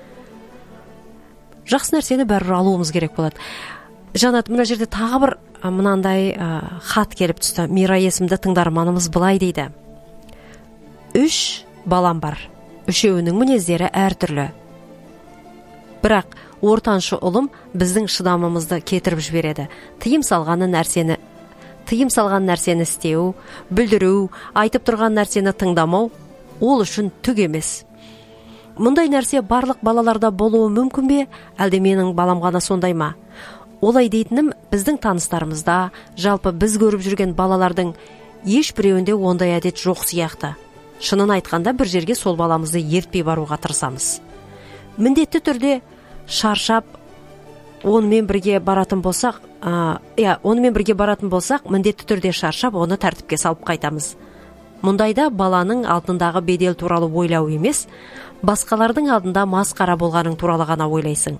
Жақсы нәрсені бәрібір алуымыз керек болады. Жанат, мына жерде тағы бір мынандай хат келіп түсті. Мира есімді тыңдарманымыз былай дейді. Үш балам бар. Үшеуінің мінездері әртүрлі. Бірақ ортаншы ұлым біздің шыдамымызды кетіріп жібереді. Тыйым салғаны нәрсені Тыйым салған нәрсені істеу, білдіру, айтып тұрған нәрсені тыңдамау, ол үшін түк емес. Мұндай нәрсе барлық балаларда болуы мүмкін бе, әлде менің балам ғана сондай ма? Олай дейтінім, біздің таныстарымызда, жалпы біз көріп жүрген балалардың ешбіреуінде ондай әдет жоқ сияқты. Шынын айтқанда бір жерге сол баламызды ертпей баруға тырысамыз. Міндетті түрде шаршап, онымен бірге баратын болсақ, иә, онымен бірге баратын болсақ, міндетті түрде шаршап, оны тәртіпке салып қайтамыз. Мұндайда баланың алдындағы бедел туралы ойлау емес, басқалардың алдында масқара болғаның туралы ғана ойлайсың.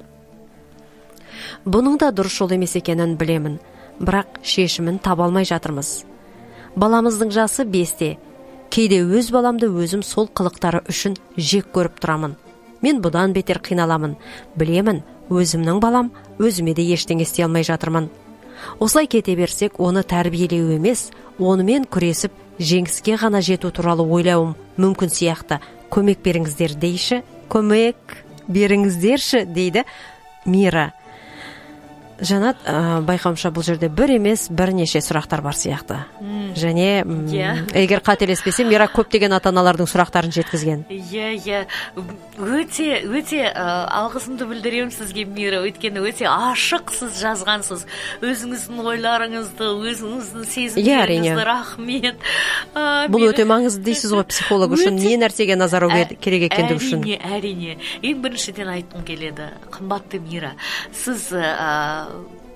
Бұның да дұрыс жол емес екенін білемін, бірақ шешімін таба алмай жатырмыз. Баламыздың жасы бесте. Кейде өз баламды өзім сол қылықтары үшін жек көріп тұрамын. мен бұдан бетер қиналамын. Білемін, өзімнің балам, өзіме де ештеңе істей алмай жатырмын. Осылай кете берсек, оны тәрбиелеу емес, онымен күресіп, жеңіске ғана жету туралы ойлауым мүмкін сияқты. Көмек беріңіздер дейші, көмек беріңіздерші дейді Мира. Жанат, ә, байқауымша бұл жерде бір емес, бірнеше сұрақтар бар сияқты. Және м, Иә. егер қателеспесем, Мира көптеген ата-аналардың сұрақтарын жеткізген. Иә, иә. Өте, өте ә, алғысымды білдіремін сізге, Мира. Өйткені өте ашық сіз жазғансыз. Өзіңіздің ойларыңызды, өзіңіздің Иә, әрине. сезімдеріңізді, рахмет. Ә, Бұл Мира- өте маңызды дейсіз ғой, психолог үшін Өте- не нәрсеге назар аудару Ә- керек екендігі үшін. Әрине, әрине. Ең біріншіден айтқым келеді. Қымбатты Мира, сіз ә,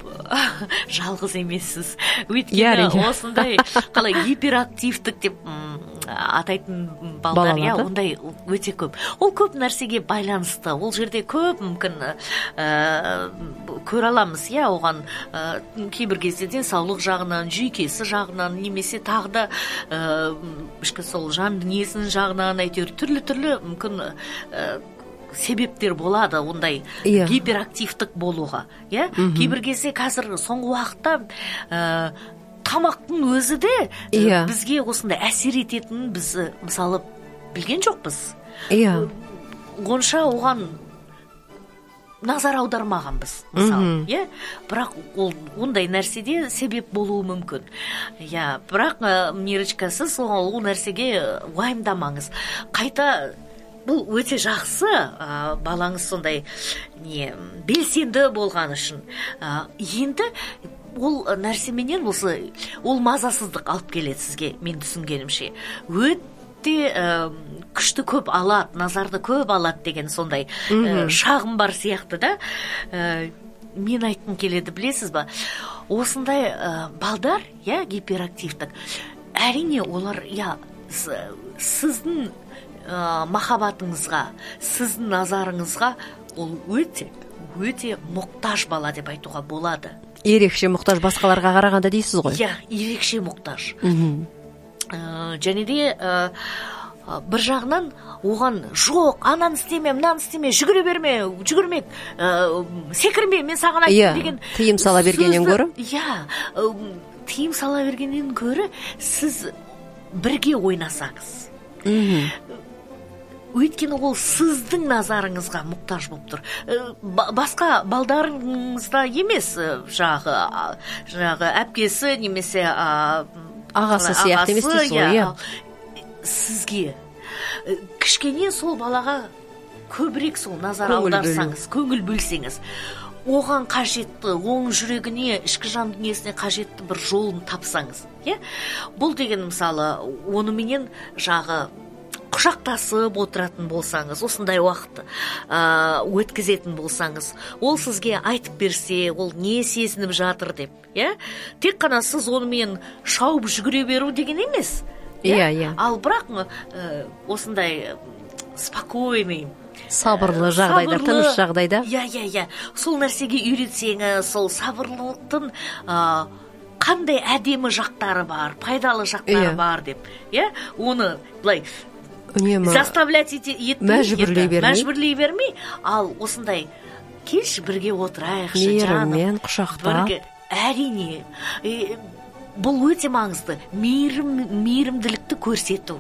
жалғыз емессіз. Иә, Өйткені әрине. осындай қалай гиперактивтік деп м, атайтын балдар, иә, Балаларды? ондай өте көп. Ол көп нәрсеге байланысты. Ол жерде көп мүмкін ә, көре аламыз, иә, оған ә, кейбір кезде денсаулық жағынан, жүйкесі жағынан, немесе тағы да ә, ішкі сол жан дүниесінің жағынан, әйтеуір түрлі-түрлі мүмкін ә, себептер болады ондай Иә. гиперактивтік болуға, иә. Кейбір кезде қазір соңғы уақытта ә, тамақтың өзі де ә, Иә. бізге осындай әсер ететінін біз ә, мысалы білген жоқпыз. Иә. Онша оған назар аудармағанбыз, мысалы, иә. Бірақ ол ондай нәрседе себеп болуы мүмкін. Иә, бірақ ә, Мирочка, сіз ол ол нәрсеге уайымдамаңыз. Қайта бұл өте жақсы, ә, балаңыз сондай не белсенді болған үшін. Ә, енді ол нәрсеменен осы ол мазасыздық алып келеді сізге, мен түсінгенімше. Өте ә, күшті көп алады, назарды көп алады деген сондай ә, шағым бар сияқты да. Ә, мен айтқым келеді, білесіз ба? Осындай ә, балдар, иә, гиперактивтік. Әрине олар, иә, с- сіздің ә, махаббатыңызға, сіздің назарыңызға ол өте, өте мұқтаж бала деп айтуға болады. Ерекше мұқтаж басқаларға қарағанда дейсіз ғой. Иә, ерекше мұқтаж. Мгм. Ә, және де ә, ә, бір жағынан оған жоқ, ананы істеме, мынаны істеме, жүгіре берме, жүгірмек, ә, секірме, мен саған айттым Иә, деген тыйым сала бергеннен сөзді- гөрі? Иә, ә, тыйым сала бергеннен гөрі сіз бірге ойнасаңыз. Мгм. Өйткені ол сіздің назарыңызға мұқтаж болып тұр. Ә, ба- басқа балдарыңызда емес, ә, жағы, а, жағы әпкесі немесе а, Ағасы қалай, сияқты емес ағасы, дейсіз ғой, иә. ал Сізге ә, кішкене сол балаға көбірек сол назар Көңіл аударсаңыз, көңіл бөлсеңіз, оған қажетті, оның жүрегіне, ішкі жан дүниесіне қажетті бір жолын тапсаңыз, иә? Бұл деген мысалы, оныменен жағы құшақтасып отыратын болсаңыз, осындай уақыт ә, өткізетін болсаңыз, ол сізге айтып берсе, ол не сезініп жатыр деп, иә? Тек қана сіз онымен шауып жүгіре беру деген емес. Иә, иә. Ал бірақ ә, осындай спокойный, Сабырлы жағдайда, сабырлы- тыныш жағдайда. Иә, иә, иә. Сол нәрсеге үйретсеңіз, сол сабырлылықтың ә, қандай әдемі жақтары бар, пайдалы жақтары Иә. бар деп, иә? Оны былай Үнемі заставлять ете- етпей, Мәжбүрлей енді, бермей. мәжбүрлей бермей, ал осындай келші бірге отырайықшы, мейіріммен жаным. құшақтап. Бірге, әрине, е, бұл өте маңызды. Мейірім, мейірімділікті көрсету.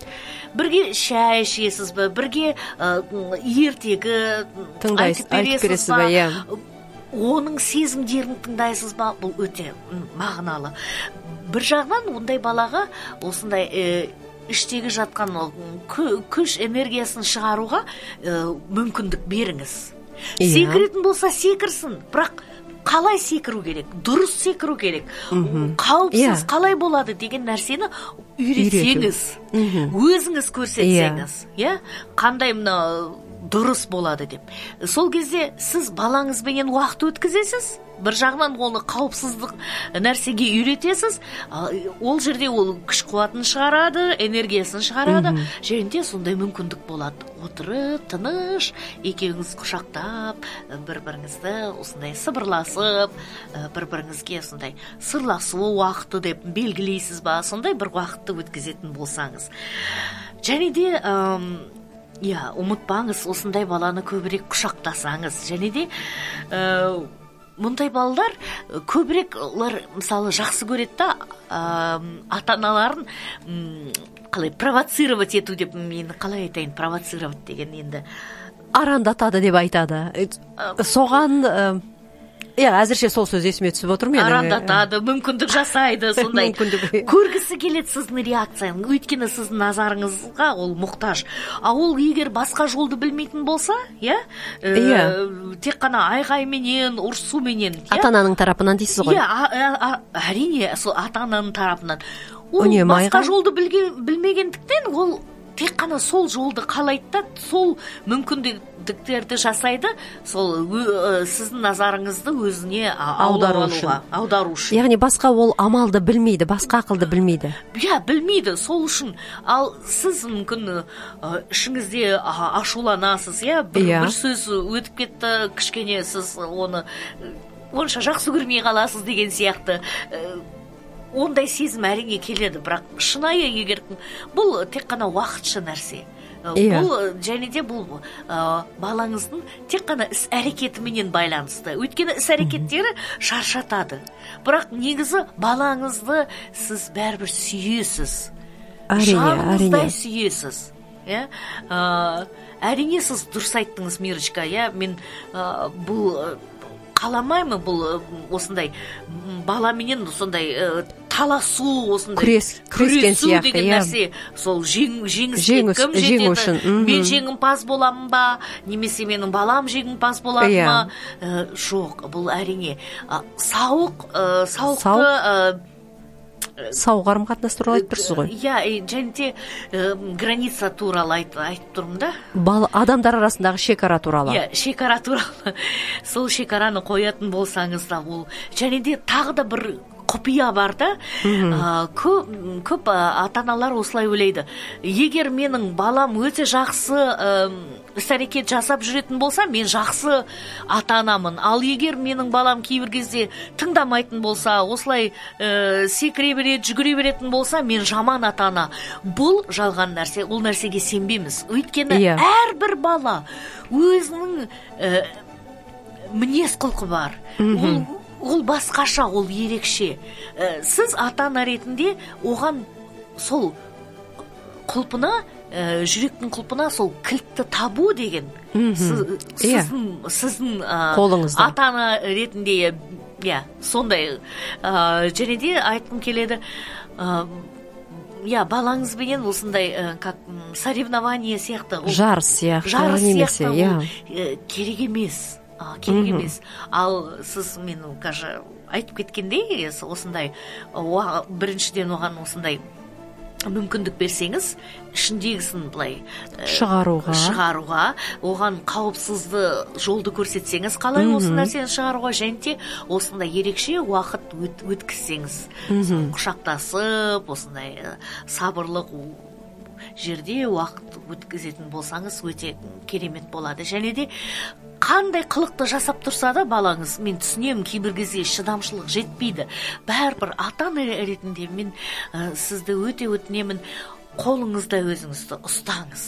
Бірге шай ішесіз бе, бірге ә, ертегі Тыңдайсыз, айтып бересіз ба, иә. оның сезімдерін тыңдайсыз ба, бұл өте м, мағыналы. Бір жағынан ондай балаға осындай ә, іштегі жатқан ол кү- күш энергиясын шығаруға ә, мүмкіндік беріңіз. Иә. Секіретін болса секірсін, бірақ қалай секіру керек, дұрыс секіру керек, қауіпсіз Иә. қалай болады деген нәрсені үйретсеңіз, Мгм. өзіңіз көрсетсеңіз, иә, қандай мына дұрыс болады деп. Сол кезде сіз балаңызбенен уақыт өткізесіз, бір жағынан оны қауіпсіздік нәрсеге үйретесіз, а, ол жерде ол күш қуатын шығарады, энергиясын шығарады, және де сондай мүмкіндік болады. Отырып, тыныш, екеуіңіз құшақтап, бір-біріңізді осындай сыбырласып, бір-біріңізге сондай сырласу уақыты деп белгілейсіз ба, сондай бір уақытты өткізетін болсаңыз. Және де ам, иә, ұмытпаңыз, осындай баланы көбірек құшақтасаңыз. Және де ә, мұндай балалар көбірек олар мысалы жақсы көреді да ата-аналарын қалай провоцировать ету деп, мен қалай айтайын, провоцировать деген енді арандатады деп айтады. Соған иә, әзірше сол сөз есіме түсіп отыр менің. Арандатады, мүмкіндік жасайды, сондай. Көргісі келеді сіздің реакцияны, өйткені сіздің назарыңызға ол мұқтаж. А ол егер басқа жолды білмейтін болса, иә, тек қана айғайменен, ұрсуменен, ата-ананың тарапынан дейсіз ғой. Иә, әрине, сол ата-ананың тарапынан. Ол басқа жолды білмегендіктен ол тек қана сол жолды қалайды да, сол мүмкіндіктерді жасайды, сол сіздің назарыңызды өзіне аудару үшін. Яғни басқа ол амалды білмейді, басқа ақылды білмейді. Иә, білмейді, сол үшін. Ал сіз мүмкін ішіңізде ашуланасыз, иә, бір сөз өтіп кетті, кішкене сіз оны онша жақсы көрмей қаласыз деген сияқты. Ондай сезім әрине келеді, бірақ шынайы егер бұл тек қана уақытша нәрсе. Бұл және де бұл балаңыздың тек қана іс әрекетіменен байланысты. Өйткені іс әрекеттері шаршатады. Бірақ негізі балаңызды сіз бәрібір сүйесіз. Жаныңыздай сүйесіз. Әрине сіз дұрыс айттыңыз, Мирочка. Мен бұл қаламаймын, бұл осындай баламенен сондай таласу, осындай күресу деген нәрсе, сол жеңіске кім жетеді, мен жеңімпаз боламын ба, немесе менің балам жеңімпаз болады ма? Жоқ, бұл әрине сауық, сауықты сау қарым қатынас туралы айтып тұрсыз ғой. Иә, және де граница туралы айтып тұрмын да. Адамдар арасындағы шекара туралы. Иә, шекара туралы. Сол шекараны қоятын болсаңыз да, ол және де тағы да бір құпия бар да. Көп ата-аналар осылай ойлайды. Егер менің балам өте жақсы іс-әрекет жасап жүретін болса, мен жақсы ата-анамын. Ал егер менің балам кейбір кезде тыңдамайтын болса, осылай секіре береді, жүгіре беретін болса, мен жаман ата-ана. Бұл жалған нәрсе, ол нәрсеге сенбейміз. Өйткені әрбір бала өзінің мінез құлқы бар. Ол Ол басқаша, ол ерекше. Сіз ата-ана ретінде оған сол құлпына, жүректің құлпына сол кілтті табу деген сіздің қолыңызда. Ата-ана ретінде сондай. Және де айтқым келеді, балаңызбенен осындай соревнование сияқты, жарыс сияқты, жарыс сияқты керек емес. керек емес. Ал сіз мен кажа айтып кеткендей, осындай біріншіден оған осындай мүмкіндік берсеңіз, ішіндегісін былай шығаруға, шығаруға, оған қауіпсізді жолды көрсетсеңіз, қалай осы нәрсені шығаруға, және де осындай ерекше уақыт өткізсеңіз, құшақтасып, осындай сабырлық жерде уақыт өткізетін болсаңыз, өте керемет болады. Және де қандай қылықты жасап тұрса да балаңыз, мен түсінемін, кейбір кезде шыдамшылық жетпейді. Бәрібір ата-ана ретінде мен сізді өте өтінемін, қолыңызда өзіңізді ұстаңыз.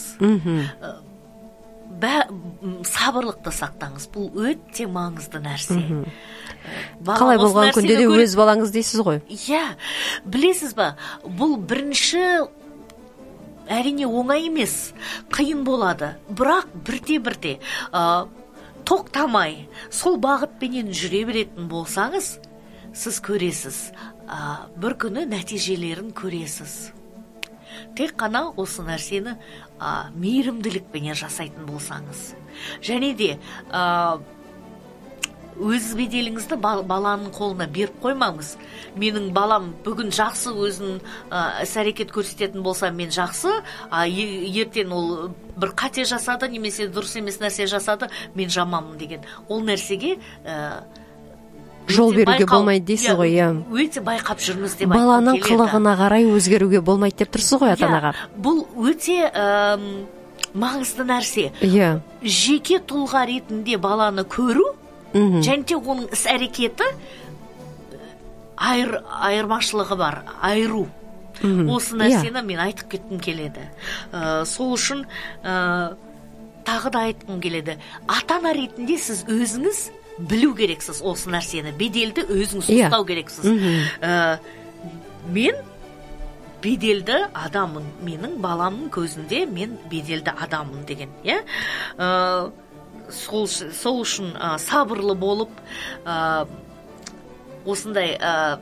Сабырлықты сақтаңыз. Бұл өте маңызды нәрсе. Қалай болған күнде де өз балаңыз дейсіз ғой? Иә, білесіз ба, бұл бірінші әрине оңай емес, қиын болады. Бірақ бірте-бірте тоқтамай, сол бағытпенен жүре беретін болсаңыз, сіз көресіз, бір күні нәтижелерін көресіз. Тек қана осы нәрсені мейірімділікпенен жасайтын болсаңыз. Және де өз беделіңізді баланың қолына беріп қоймаңыз. Менің балам бүгін жақсы өзін іс-әрекет көрсететін болса, мен жақсы, ертең ол бір қате жасады, немесе дұрыс емес нәрсе жасады, мен жаманмын деген. Ол нәрсеге жол беруге болмайды дейсіз ғой. Өте байқап жүрміз деп айтқым келеді. Баланың қылығына қарай өзгеруге болмайды деп тұрсыз ғой ата-анаға. Бұл өте маңызды нәрсе. Жеке тұлға ретінде баланы көру, және де оның іс-әрекеті айырмашылығы бар, айыру. Осы нәрсені мен айтып кеткім келеді. Ә, сол үшін ә, тағы да айтқым келеді. Ата-ана ретінде сіз өзіңіз білу керексіз осы нәрсені. Беделді өзіңіз ұстау керексіз. Ә, мен беделді адаммын. Менің баламның көзінде мен беделді адаммын деген. Иә? Ә, сол, сол үшін ә, сабырлы болып, ә, осындай ә,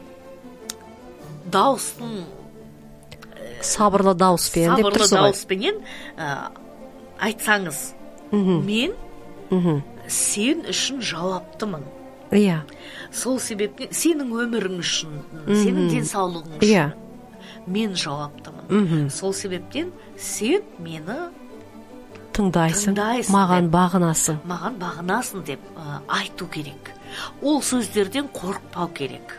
дауыстың сабырлы дауыспен деп тұрсыз ғой. Сабырлы дауыспенен ә, айтсаңыз, мен сен үшін жауаптымын. Иә. Сол себептен сенің өмірің үшін, сенің денсаулығың үшін мен жауаптымын. Сол себептен сен мені тыңдайсың, маған бағынасың. Маған бағынасың деп ә, айту керек. Ол сөздерден қорықпау керек.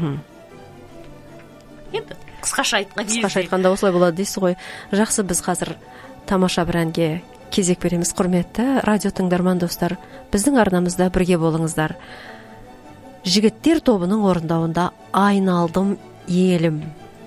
Енді қысқаша айтқан қысқаша айтқанда осылай болады дейсіз ғой. Жақсы, біз қазір тамаша бір әнге кезек береміз. Құрметті радио тыңдарман достар, біздің арнамызда бірге болыңыздар. Жігіттер тобының орындауында айналдым елім.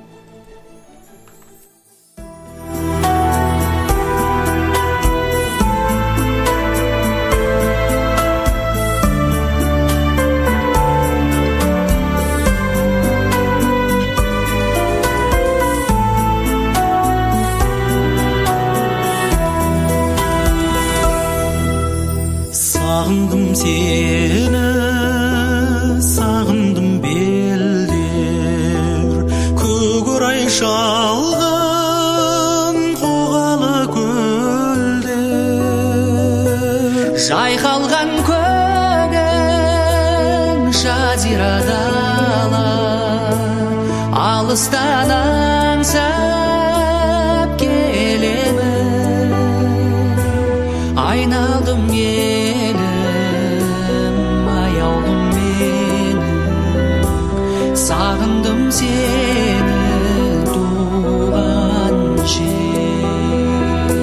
Сағындым сені, сағындым белдер, көкорай шалғын қоғалы көлдер. Жайқалған көгін жазира дала, алыстан аңсап келемін. Айналдым сағындым сені туған жер.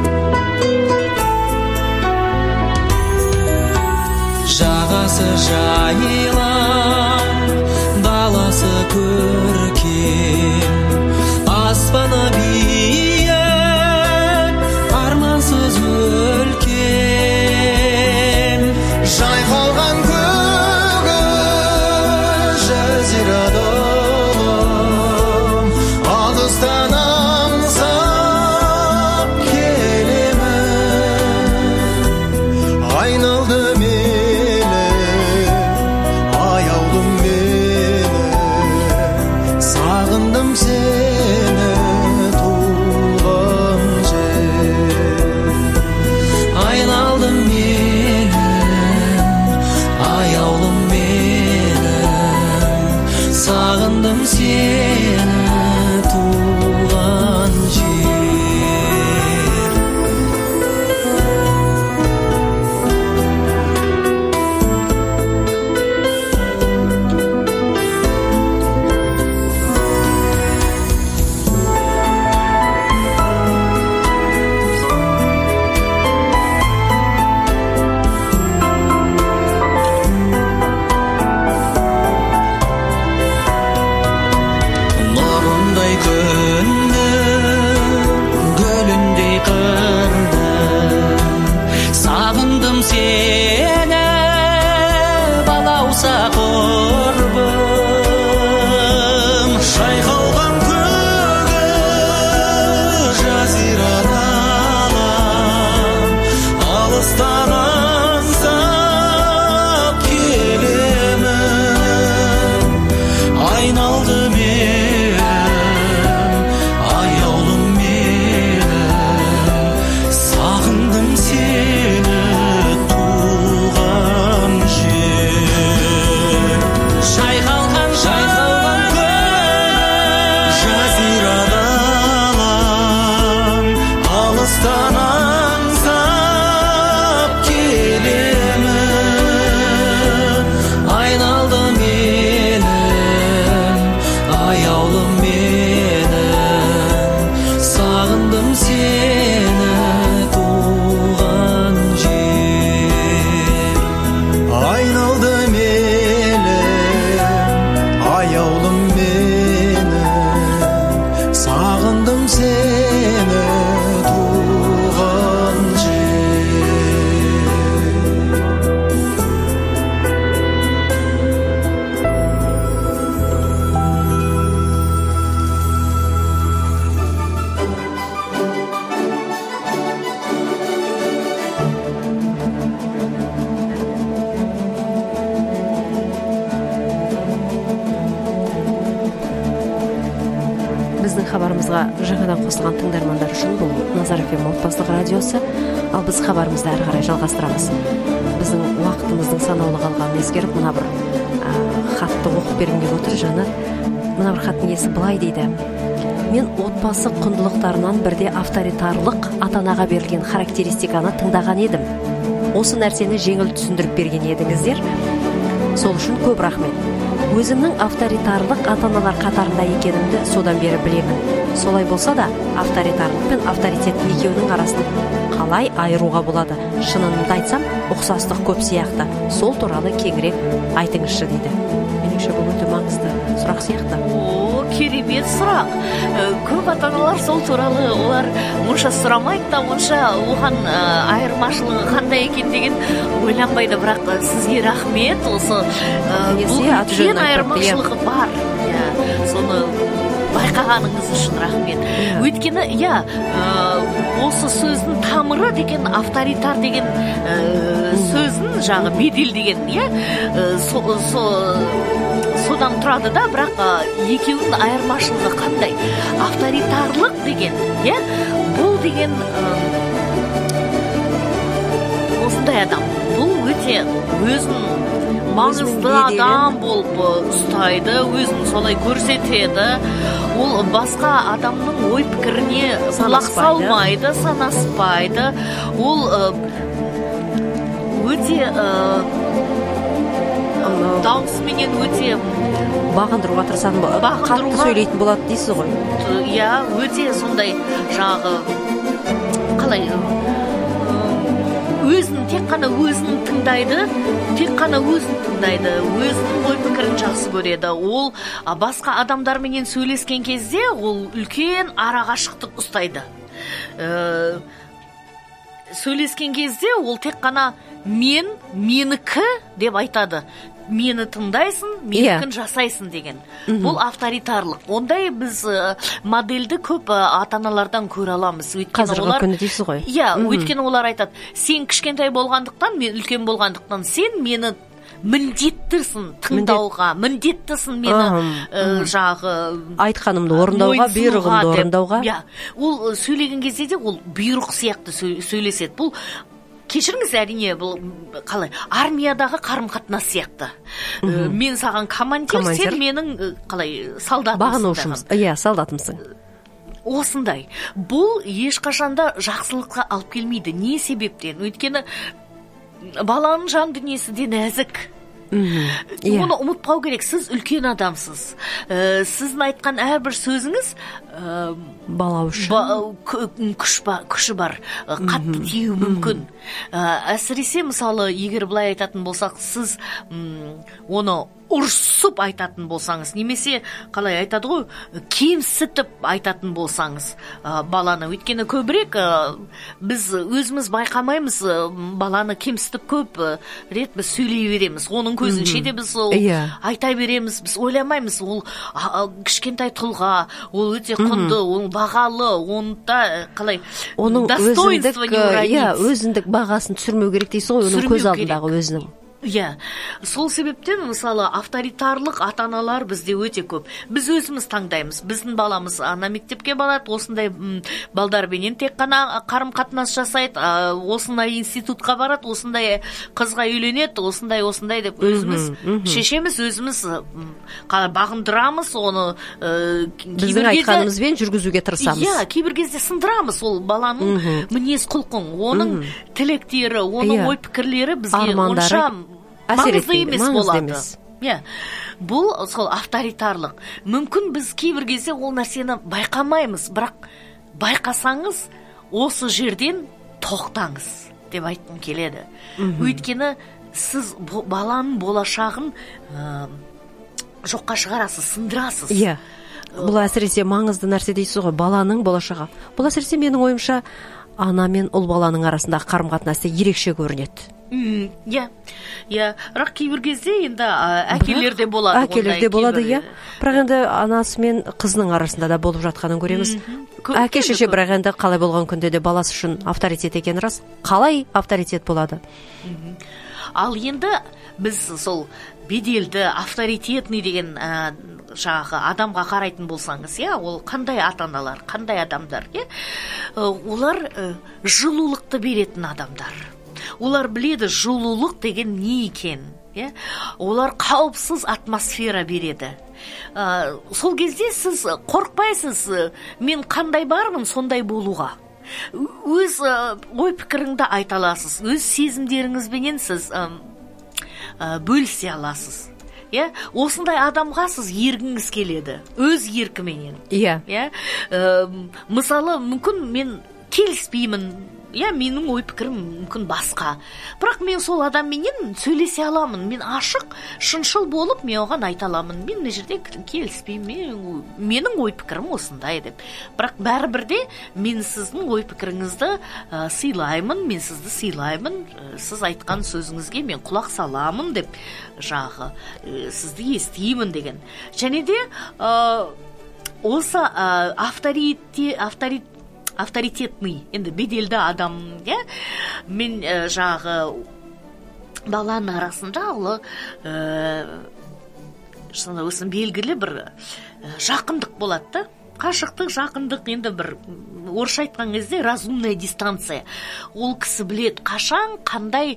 Жағасы жайылам, даласы көркем, аспаны биік, армансыз өлкем. Жайқалған сағындым сені туған жер. Сені балауса құрбым, жайқалған көгі жазира дала, алыстан аңсап келемін. Айналды менің аяулым менің, сағындым сені туған жер. хабарымызға жаңадан қосылған тыңдармандар үшін бұл Назар эф эм отбасылық радиосы, ал біз хабарымызды әрі қарай жалғастырамыз. Біздің уақытымыздың санаулы қалғанын ескеріп, мына бір ә, хатты оқып бергенге отыр Жанат. Мына бір хаттың иесі былай дейді: мен отбасы құндылықтарынан бірде авторитарлық ата-анаға берілген характеристиканы тыңдаған едім. Осы нәрсені жеңіл түсіндіріп берген едіңіздер. Сол үшін көп рахмет. Өзімнің авторитарлық ата-аналар қатарында екенімді содан бері білемін. Солай болса да, авторитарлық пен авторитет екеуінің арасын қалай айыруға болады? Шынымды айтсам, ұқсастық көп сияқты. Сол туралы кеңірек айтыңызшы дейді. Меніңше бұл өте маңызды сұрақ сияқты. О, керемет сұрақ. Көп ата-аналар сол туралы олар мұнша сұрамайды да, мұнша оған айырмашылығы қандай екен деген ойланбайды. Бірақ сізге рахмет. Осы бұл үлкен айырмашылығы бар. Соны байқағаныңыз үшін рахмет. Өйткені, иә, осы сөздің тамыры деген авторитар деген сөздің жағы бедел деген, иә, содан тұрады да, бірақ екеуінің айырмашылығы қандай? Авторитарлық деген, иә, бұл деген осындай адам. Бұл өте өзін маңызды адам болып ұстайды, өзін солай көрсетеді. Ол басқа адамның ой пікіріне құлақ салмайды, санаспайды. Ол өте даусыменен өте бағындыруға тырысатын, қатты сөйлейтін болады дейсіз ғой. Иә, өте сондай жағы қалай өзін, тек қана өзін тыңдайды, тек қана өзін тыңдайды, өзінің ой пікірін жақсы көреді. Ол басқа адамдарменен сөйлескен кезде ол үлкен арақашықтық ұстайды. Сөйлескен кезде ол тек қана мен, менікі деп айтады. Мені тыңдайсың, менікін жасайсың деген. Бұл авторитарлық. Ондай біз модельді көп ата-аналардан көре аламыз. Қазіргі күні дейсіз ғой. Иә, өйткені олар айтады, сен кішкентай болғандықтан, мен үлкен болғандықтан, сен мені міндеттірсің тыңдауға, міндеттісің мені жағы айтқанымды орындауға, бұйрығымды орындауға. Иә, ол сөйлеген кезде де ол бұйрық сияқты сөйлеседі. Бұл кешіріңіз, әрине, бұл қалай армиядағы қарым-қатынас сияқты. Мен саған командир, сен менің қалай солдатымсың. Бағынушымыз. Иә, солдатымсың. Осындай. Бұл ешқашанда жақсылыққа алып келмейді. Не себептен? Өйткені баланың жан дүниесі де нәзік. Оны ұмытпау керек. Сіз үлкен адамсыз. Сіздің айтқан әрбір сөзіңіз бала үшін күші бар, қатты тиюі мүмкін. Әсіресе, мысалы, егер былай айтатын болсақ, сіз оны ұрсып айтатын болсаңыз, немесе қалай айтады ғой, кемсітіп айтатын болсаңыз баланы, өйткені көбірек біз өзіміз байқамаймыз, баланы кемсітіп көп рет біз сөйлей береміз. Оның көзінше де біз айта береміз, біз ойламаймыз. Ол кішкентай тұлға, ол өте құнды, ол бағалы, онда қалай достоинство не уронить. Өзіндік бағасын түсірмеу керек дейсіз ғой, оның көз алдындағы өзінің. Иә, сол себептен, мысалы, авторитарлық ата-аналар бізде өте көп. Біз өзіміз таңдаймыз. Біздің баламыз ана мектепке барады, осындай балдарбенен тек қана қарым-қатынас жасайды, осындай институтқа барады, осындай қызға үйленеді, осындай, осындай деп өзіміз шешеміз, өзіміз бағындырамыз, оны біздің айтқанымызбен жүргізуге тырысамыз. Иә, кейбір кезде сындырамыз ол баланың мінез құлқын, оның тілектері, оның ой пікірлері бізге онша маңызды емес болады. Иә, бұл сол авторитарлық. Мүмкін біз кейбір кезде ол нәрсені байқамаймыз, бірақ байқасаңыз, осы жерден тоқтаңыз деп айтқым келеді. Өйткені сіз баланың болашағын жоққа шығарасыз, сындырасыз. Иә. Бұл әсіресе маңызды нәрсе дейсіз ғой, баланың болашағы. Бұл әсіресе менің ойымша ана мен ұл баланың арасындағы қарым-қатынасы ерекше көрінеді. Иә, иә, бірақ кейбір кезде енді әкелерде болады. Әкелерде болады, иә. Бірақ енді анасы мен қызының арасында да болып жатқанын көреміз. Әке шеше бірақ енді қалай болған күнде де баласы үшін авторитет екені рас. Қалай авторитет болады? Ал енді біз сол беделді, авторитетный деген ә, жаңағы адамға қарайтын болсаңыз, иә, ол қандай ата-аналар, қандай адамдар, иә, олар ә, жылулықты беретін адамдар. Олар біледі жылулық деген не екен, иә? Олар қауіпсіз атмосфера береді. Ә, сол кезде сіз қорықпайсыз, мен қандай бармын сондай болуға. Өз ә, ой пікіріңді айта аласыз, өз сезімдеріңізбенен сіз ә, ә, бөлісе аласыз. Иә, осындай адамға сіз ергіңіз келеді, өз еркіменен. Иә. Иә, ә, мысалы, мүмкін мен келіспеймін, иә, менің ой пікірім мүмкін басқа. Бірақ мен сол адамменен сөйлесе аламын. Мен ашық, шыншыл болып, мен оған айта аламын. Мен мына жерде келіспеймін, менің ой пікірім осындай деп. Бірақ бәрібір де мен сіздің ой пікіріңізді ә, сыйлаймын, мен сізді сыйлаймын, ә, сіз айтқан сөзіңізге мен құлақ саламын деп, жағы, ә, сізді естимін деген. Және де ә, осы ә, авторитет, авторитет авторитетный, енді беделді адам, иә, мен ә, жағы баланың арасында олы ә, осы белгілі бір ә, жақындық болады да. Қашықтық, жақындық, енді бір орысша айтқан кезде разумная дистанция. Ол кісі біледі қашан, қандай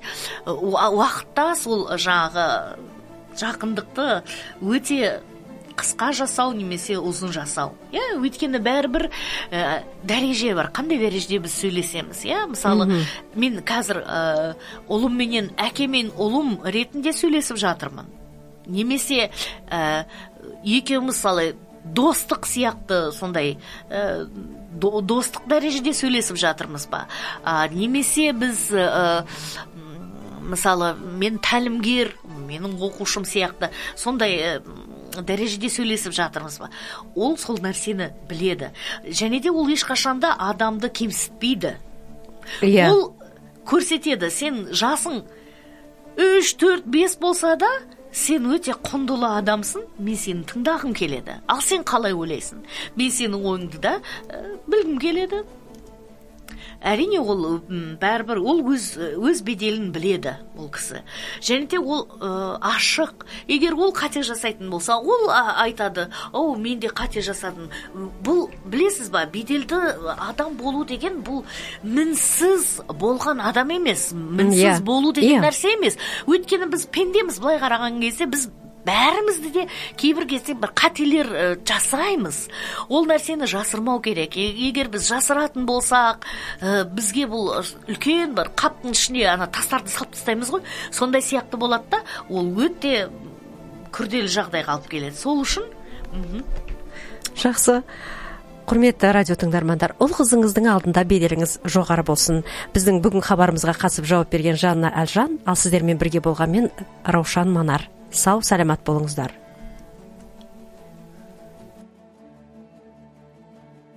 уақытта сол жағы жақындықты өте қысқа жасау немесе ұзын жасау. Иә, өйткені бәрібір ә, дәреже бар. Қандай дәрежеде біз сөйлесеміз, иә? Мысалы, мен қазір ә, ұлым менен әке мен ұлым ретінде сөйлесіп жатырмын. Немесе ә, екеуміз мысалы достық сияқты сондай ә, до, достық дәрежеде сөйлесіп жатырмыз ба? А, немесе біз ә, мысалы, мен тәлімгер, менің оқушым сияқты сондай ә, дәрежеде сөйлесіп жатырмыз ба? Ол сол нәрсені біледі. Және де ол ешқашанда адамды кемсітпейді. Yeah. Ол көрсетеді, сен жасың үш, төрт, бес болса да, сен өте құндылы адамсың, мен сені тыңдағым келеді. Ал сен қалай ойлайсың? Мен сенің ойыңды да ә, білгім келеді. Әрине, ол бәрібір ол өз, өз беделін біледі ол кісі. Және де ол ә, ашық. Егер ол қате жасайтын болса, ол ә, айтады, оу, мен де қате жасадым. Бұл, білесіз ба, беделді адам болу деген бұл мінсіз болған адам емес. Мінсіз yeah. болу деген yeah. нәрсе емес. Өйткені біз пендеміз, былай қараған кезде біз бәрімізді де кейбір кезде бір қателер ә, жасаймыз. Ол нәрсені жасырмау керек. Егер біз жасыратын болсақ, ә, бізге бұл үлкен бір қаптың ішіне ана тастарды салып тастаймыз ғой. Сондай сияқты болады да, ол өте күрделі жағдайға алып келеді. Сол үшін мхм. Жақсы. Құрметті радио тыңдармандар, ұл қызыңыздың алдында беделіңіз жоғары болсын. Біздің бүгін хабарымызға қатысып жауап берген Жанна Әлжан, ал сіздермен бірге болған мен Раушан Манар. Сау, саламат болыңыздар.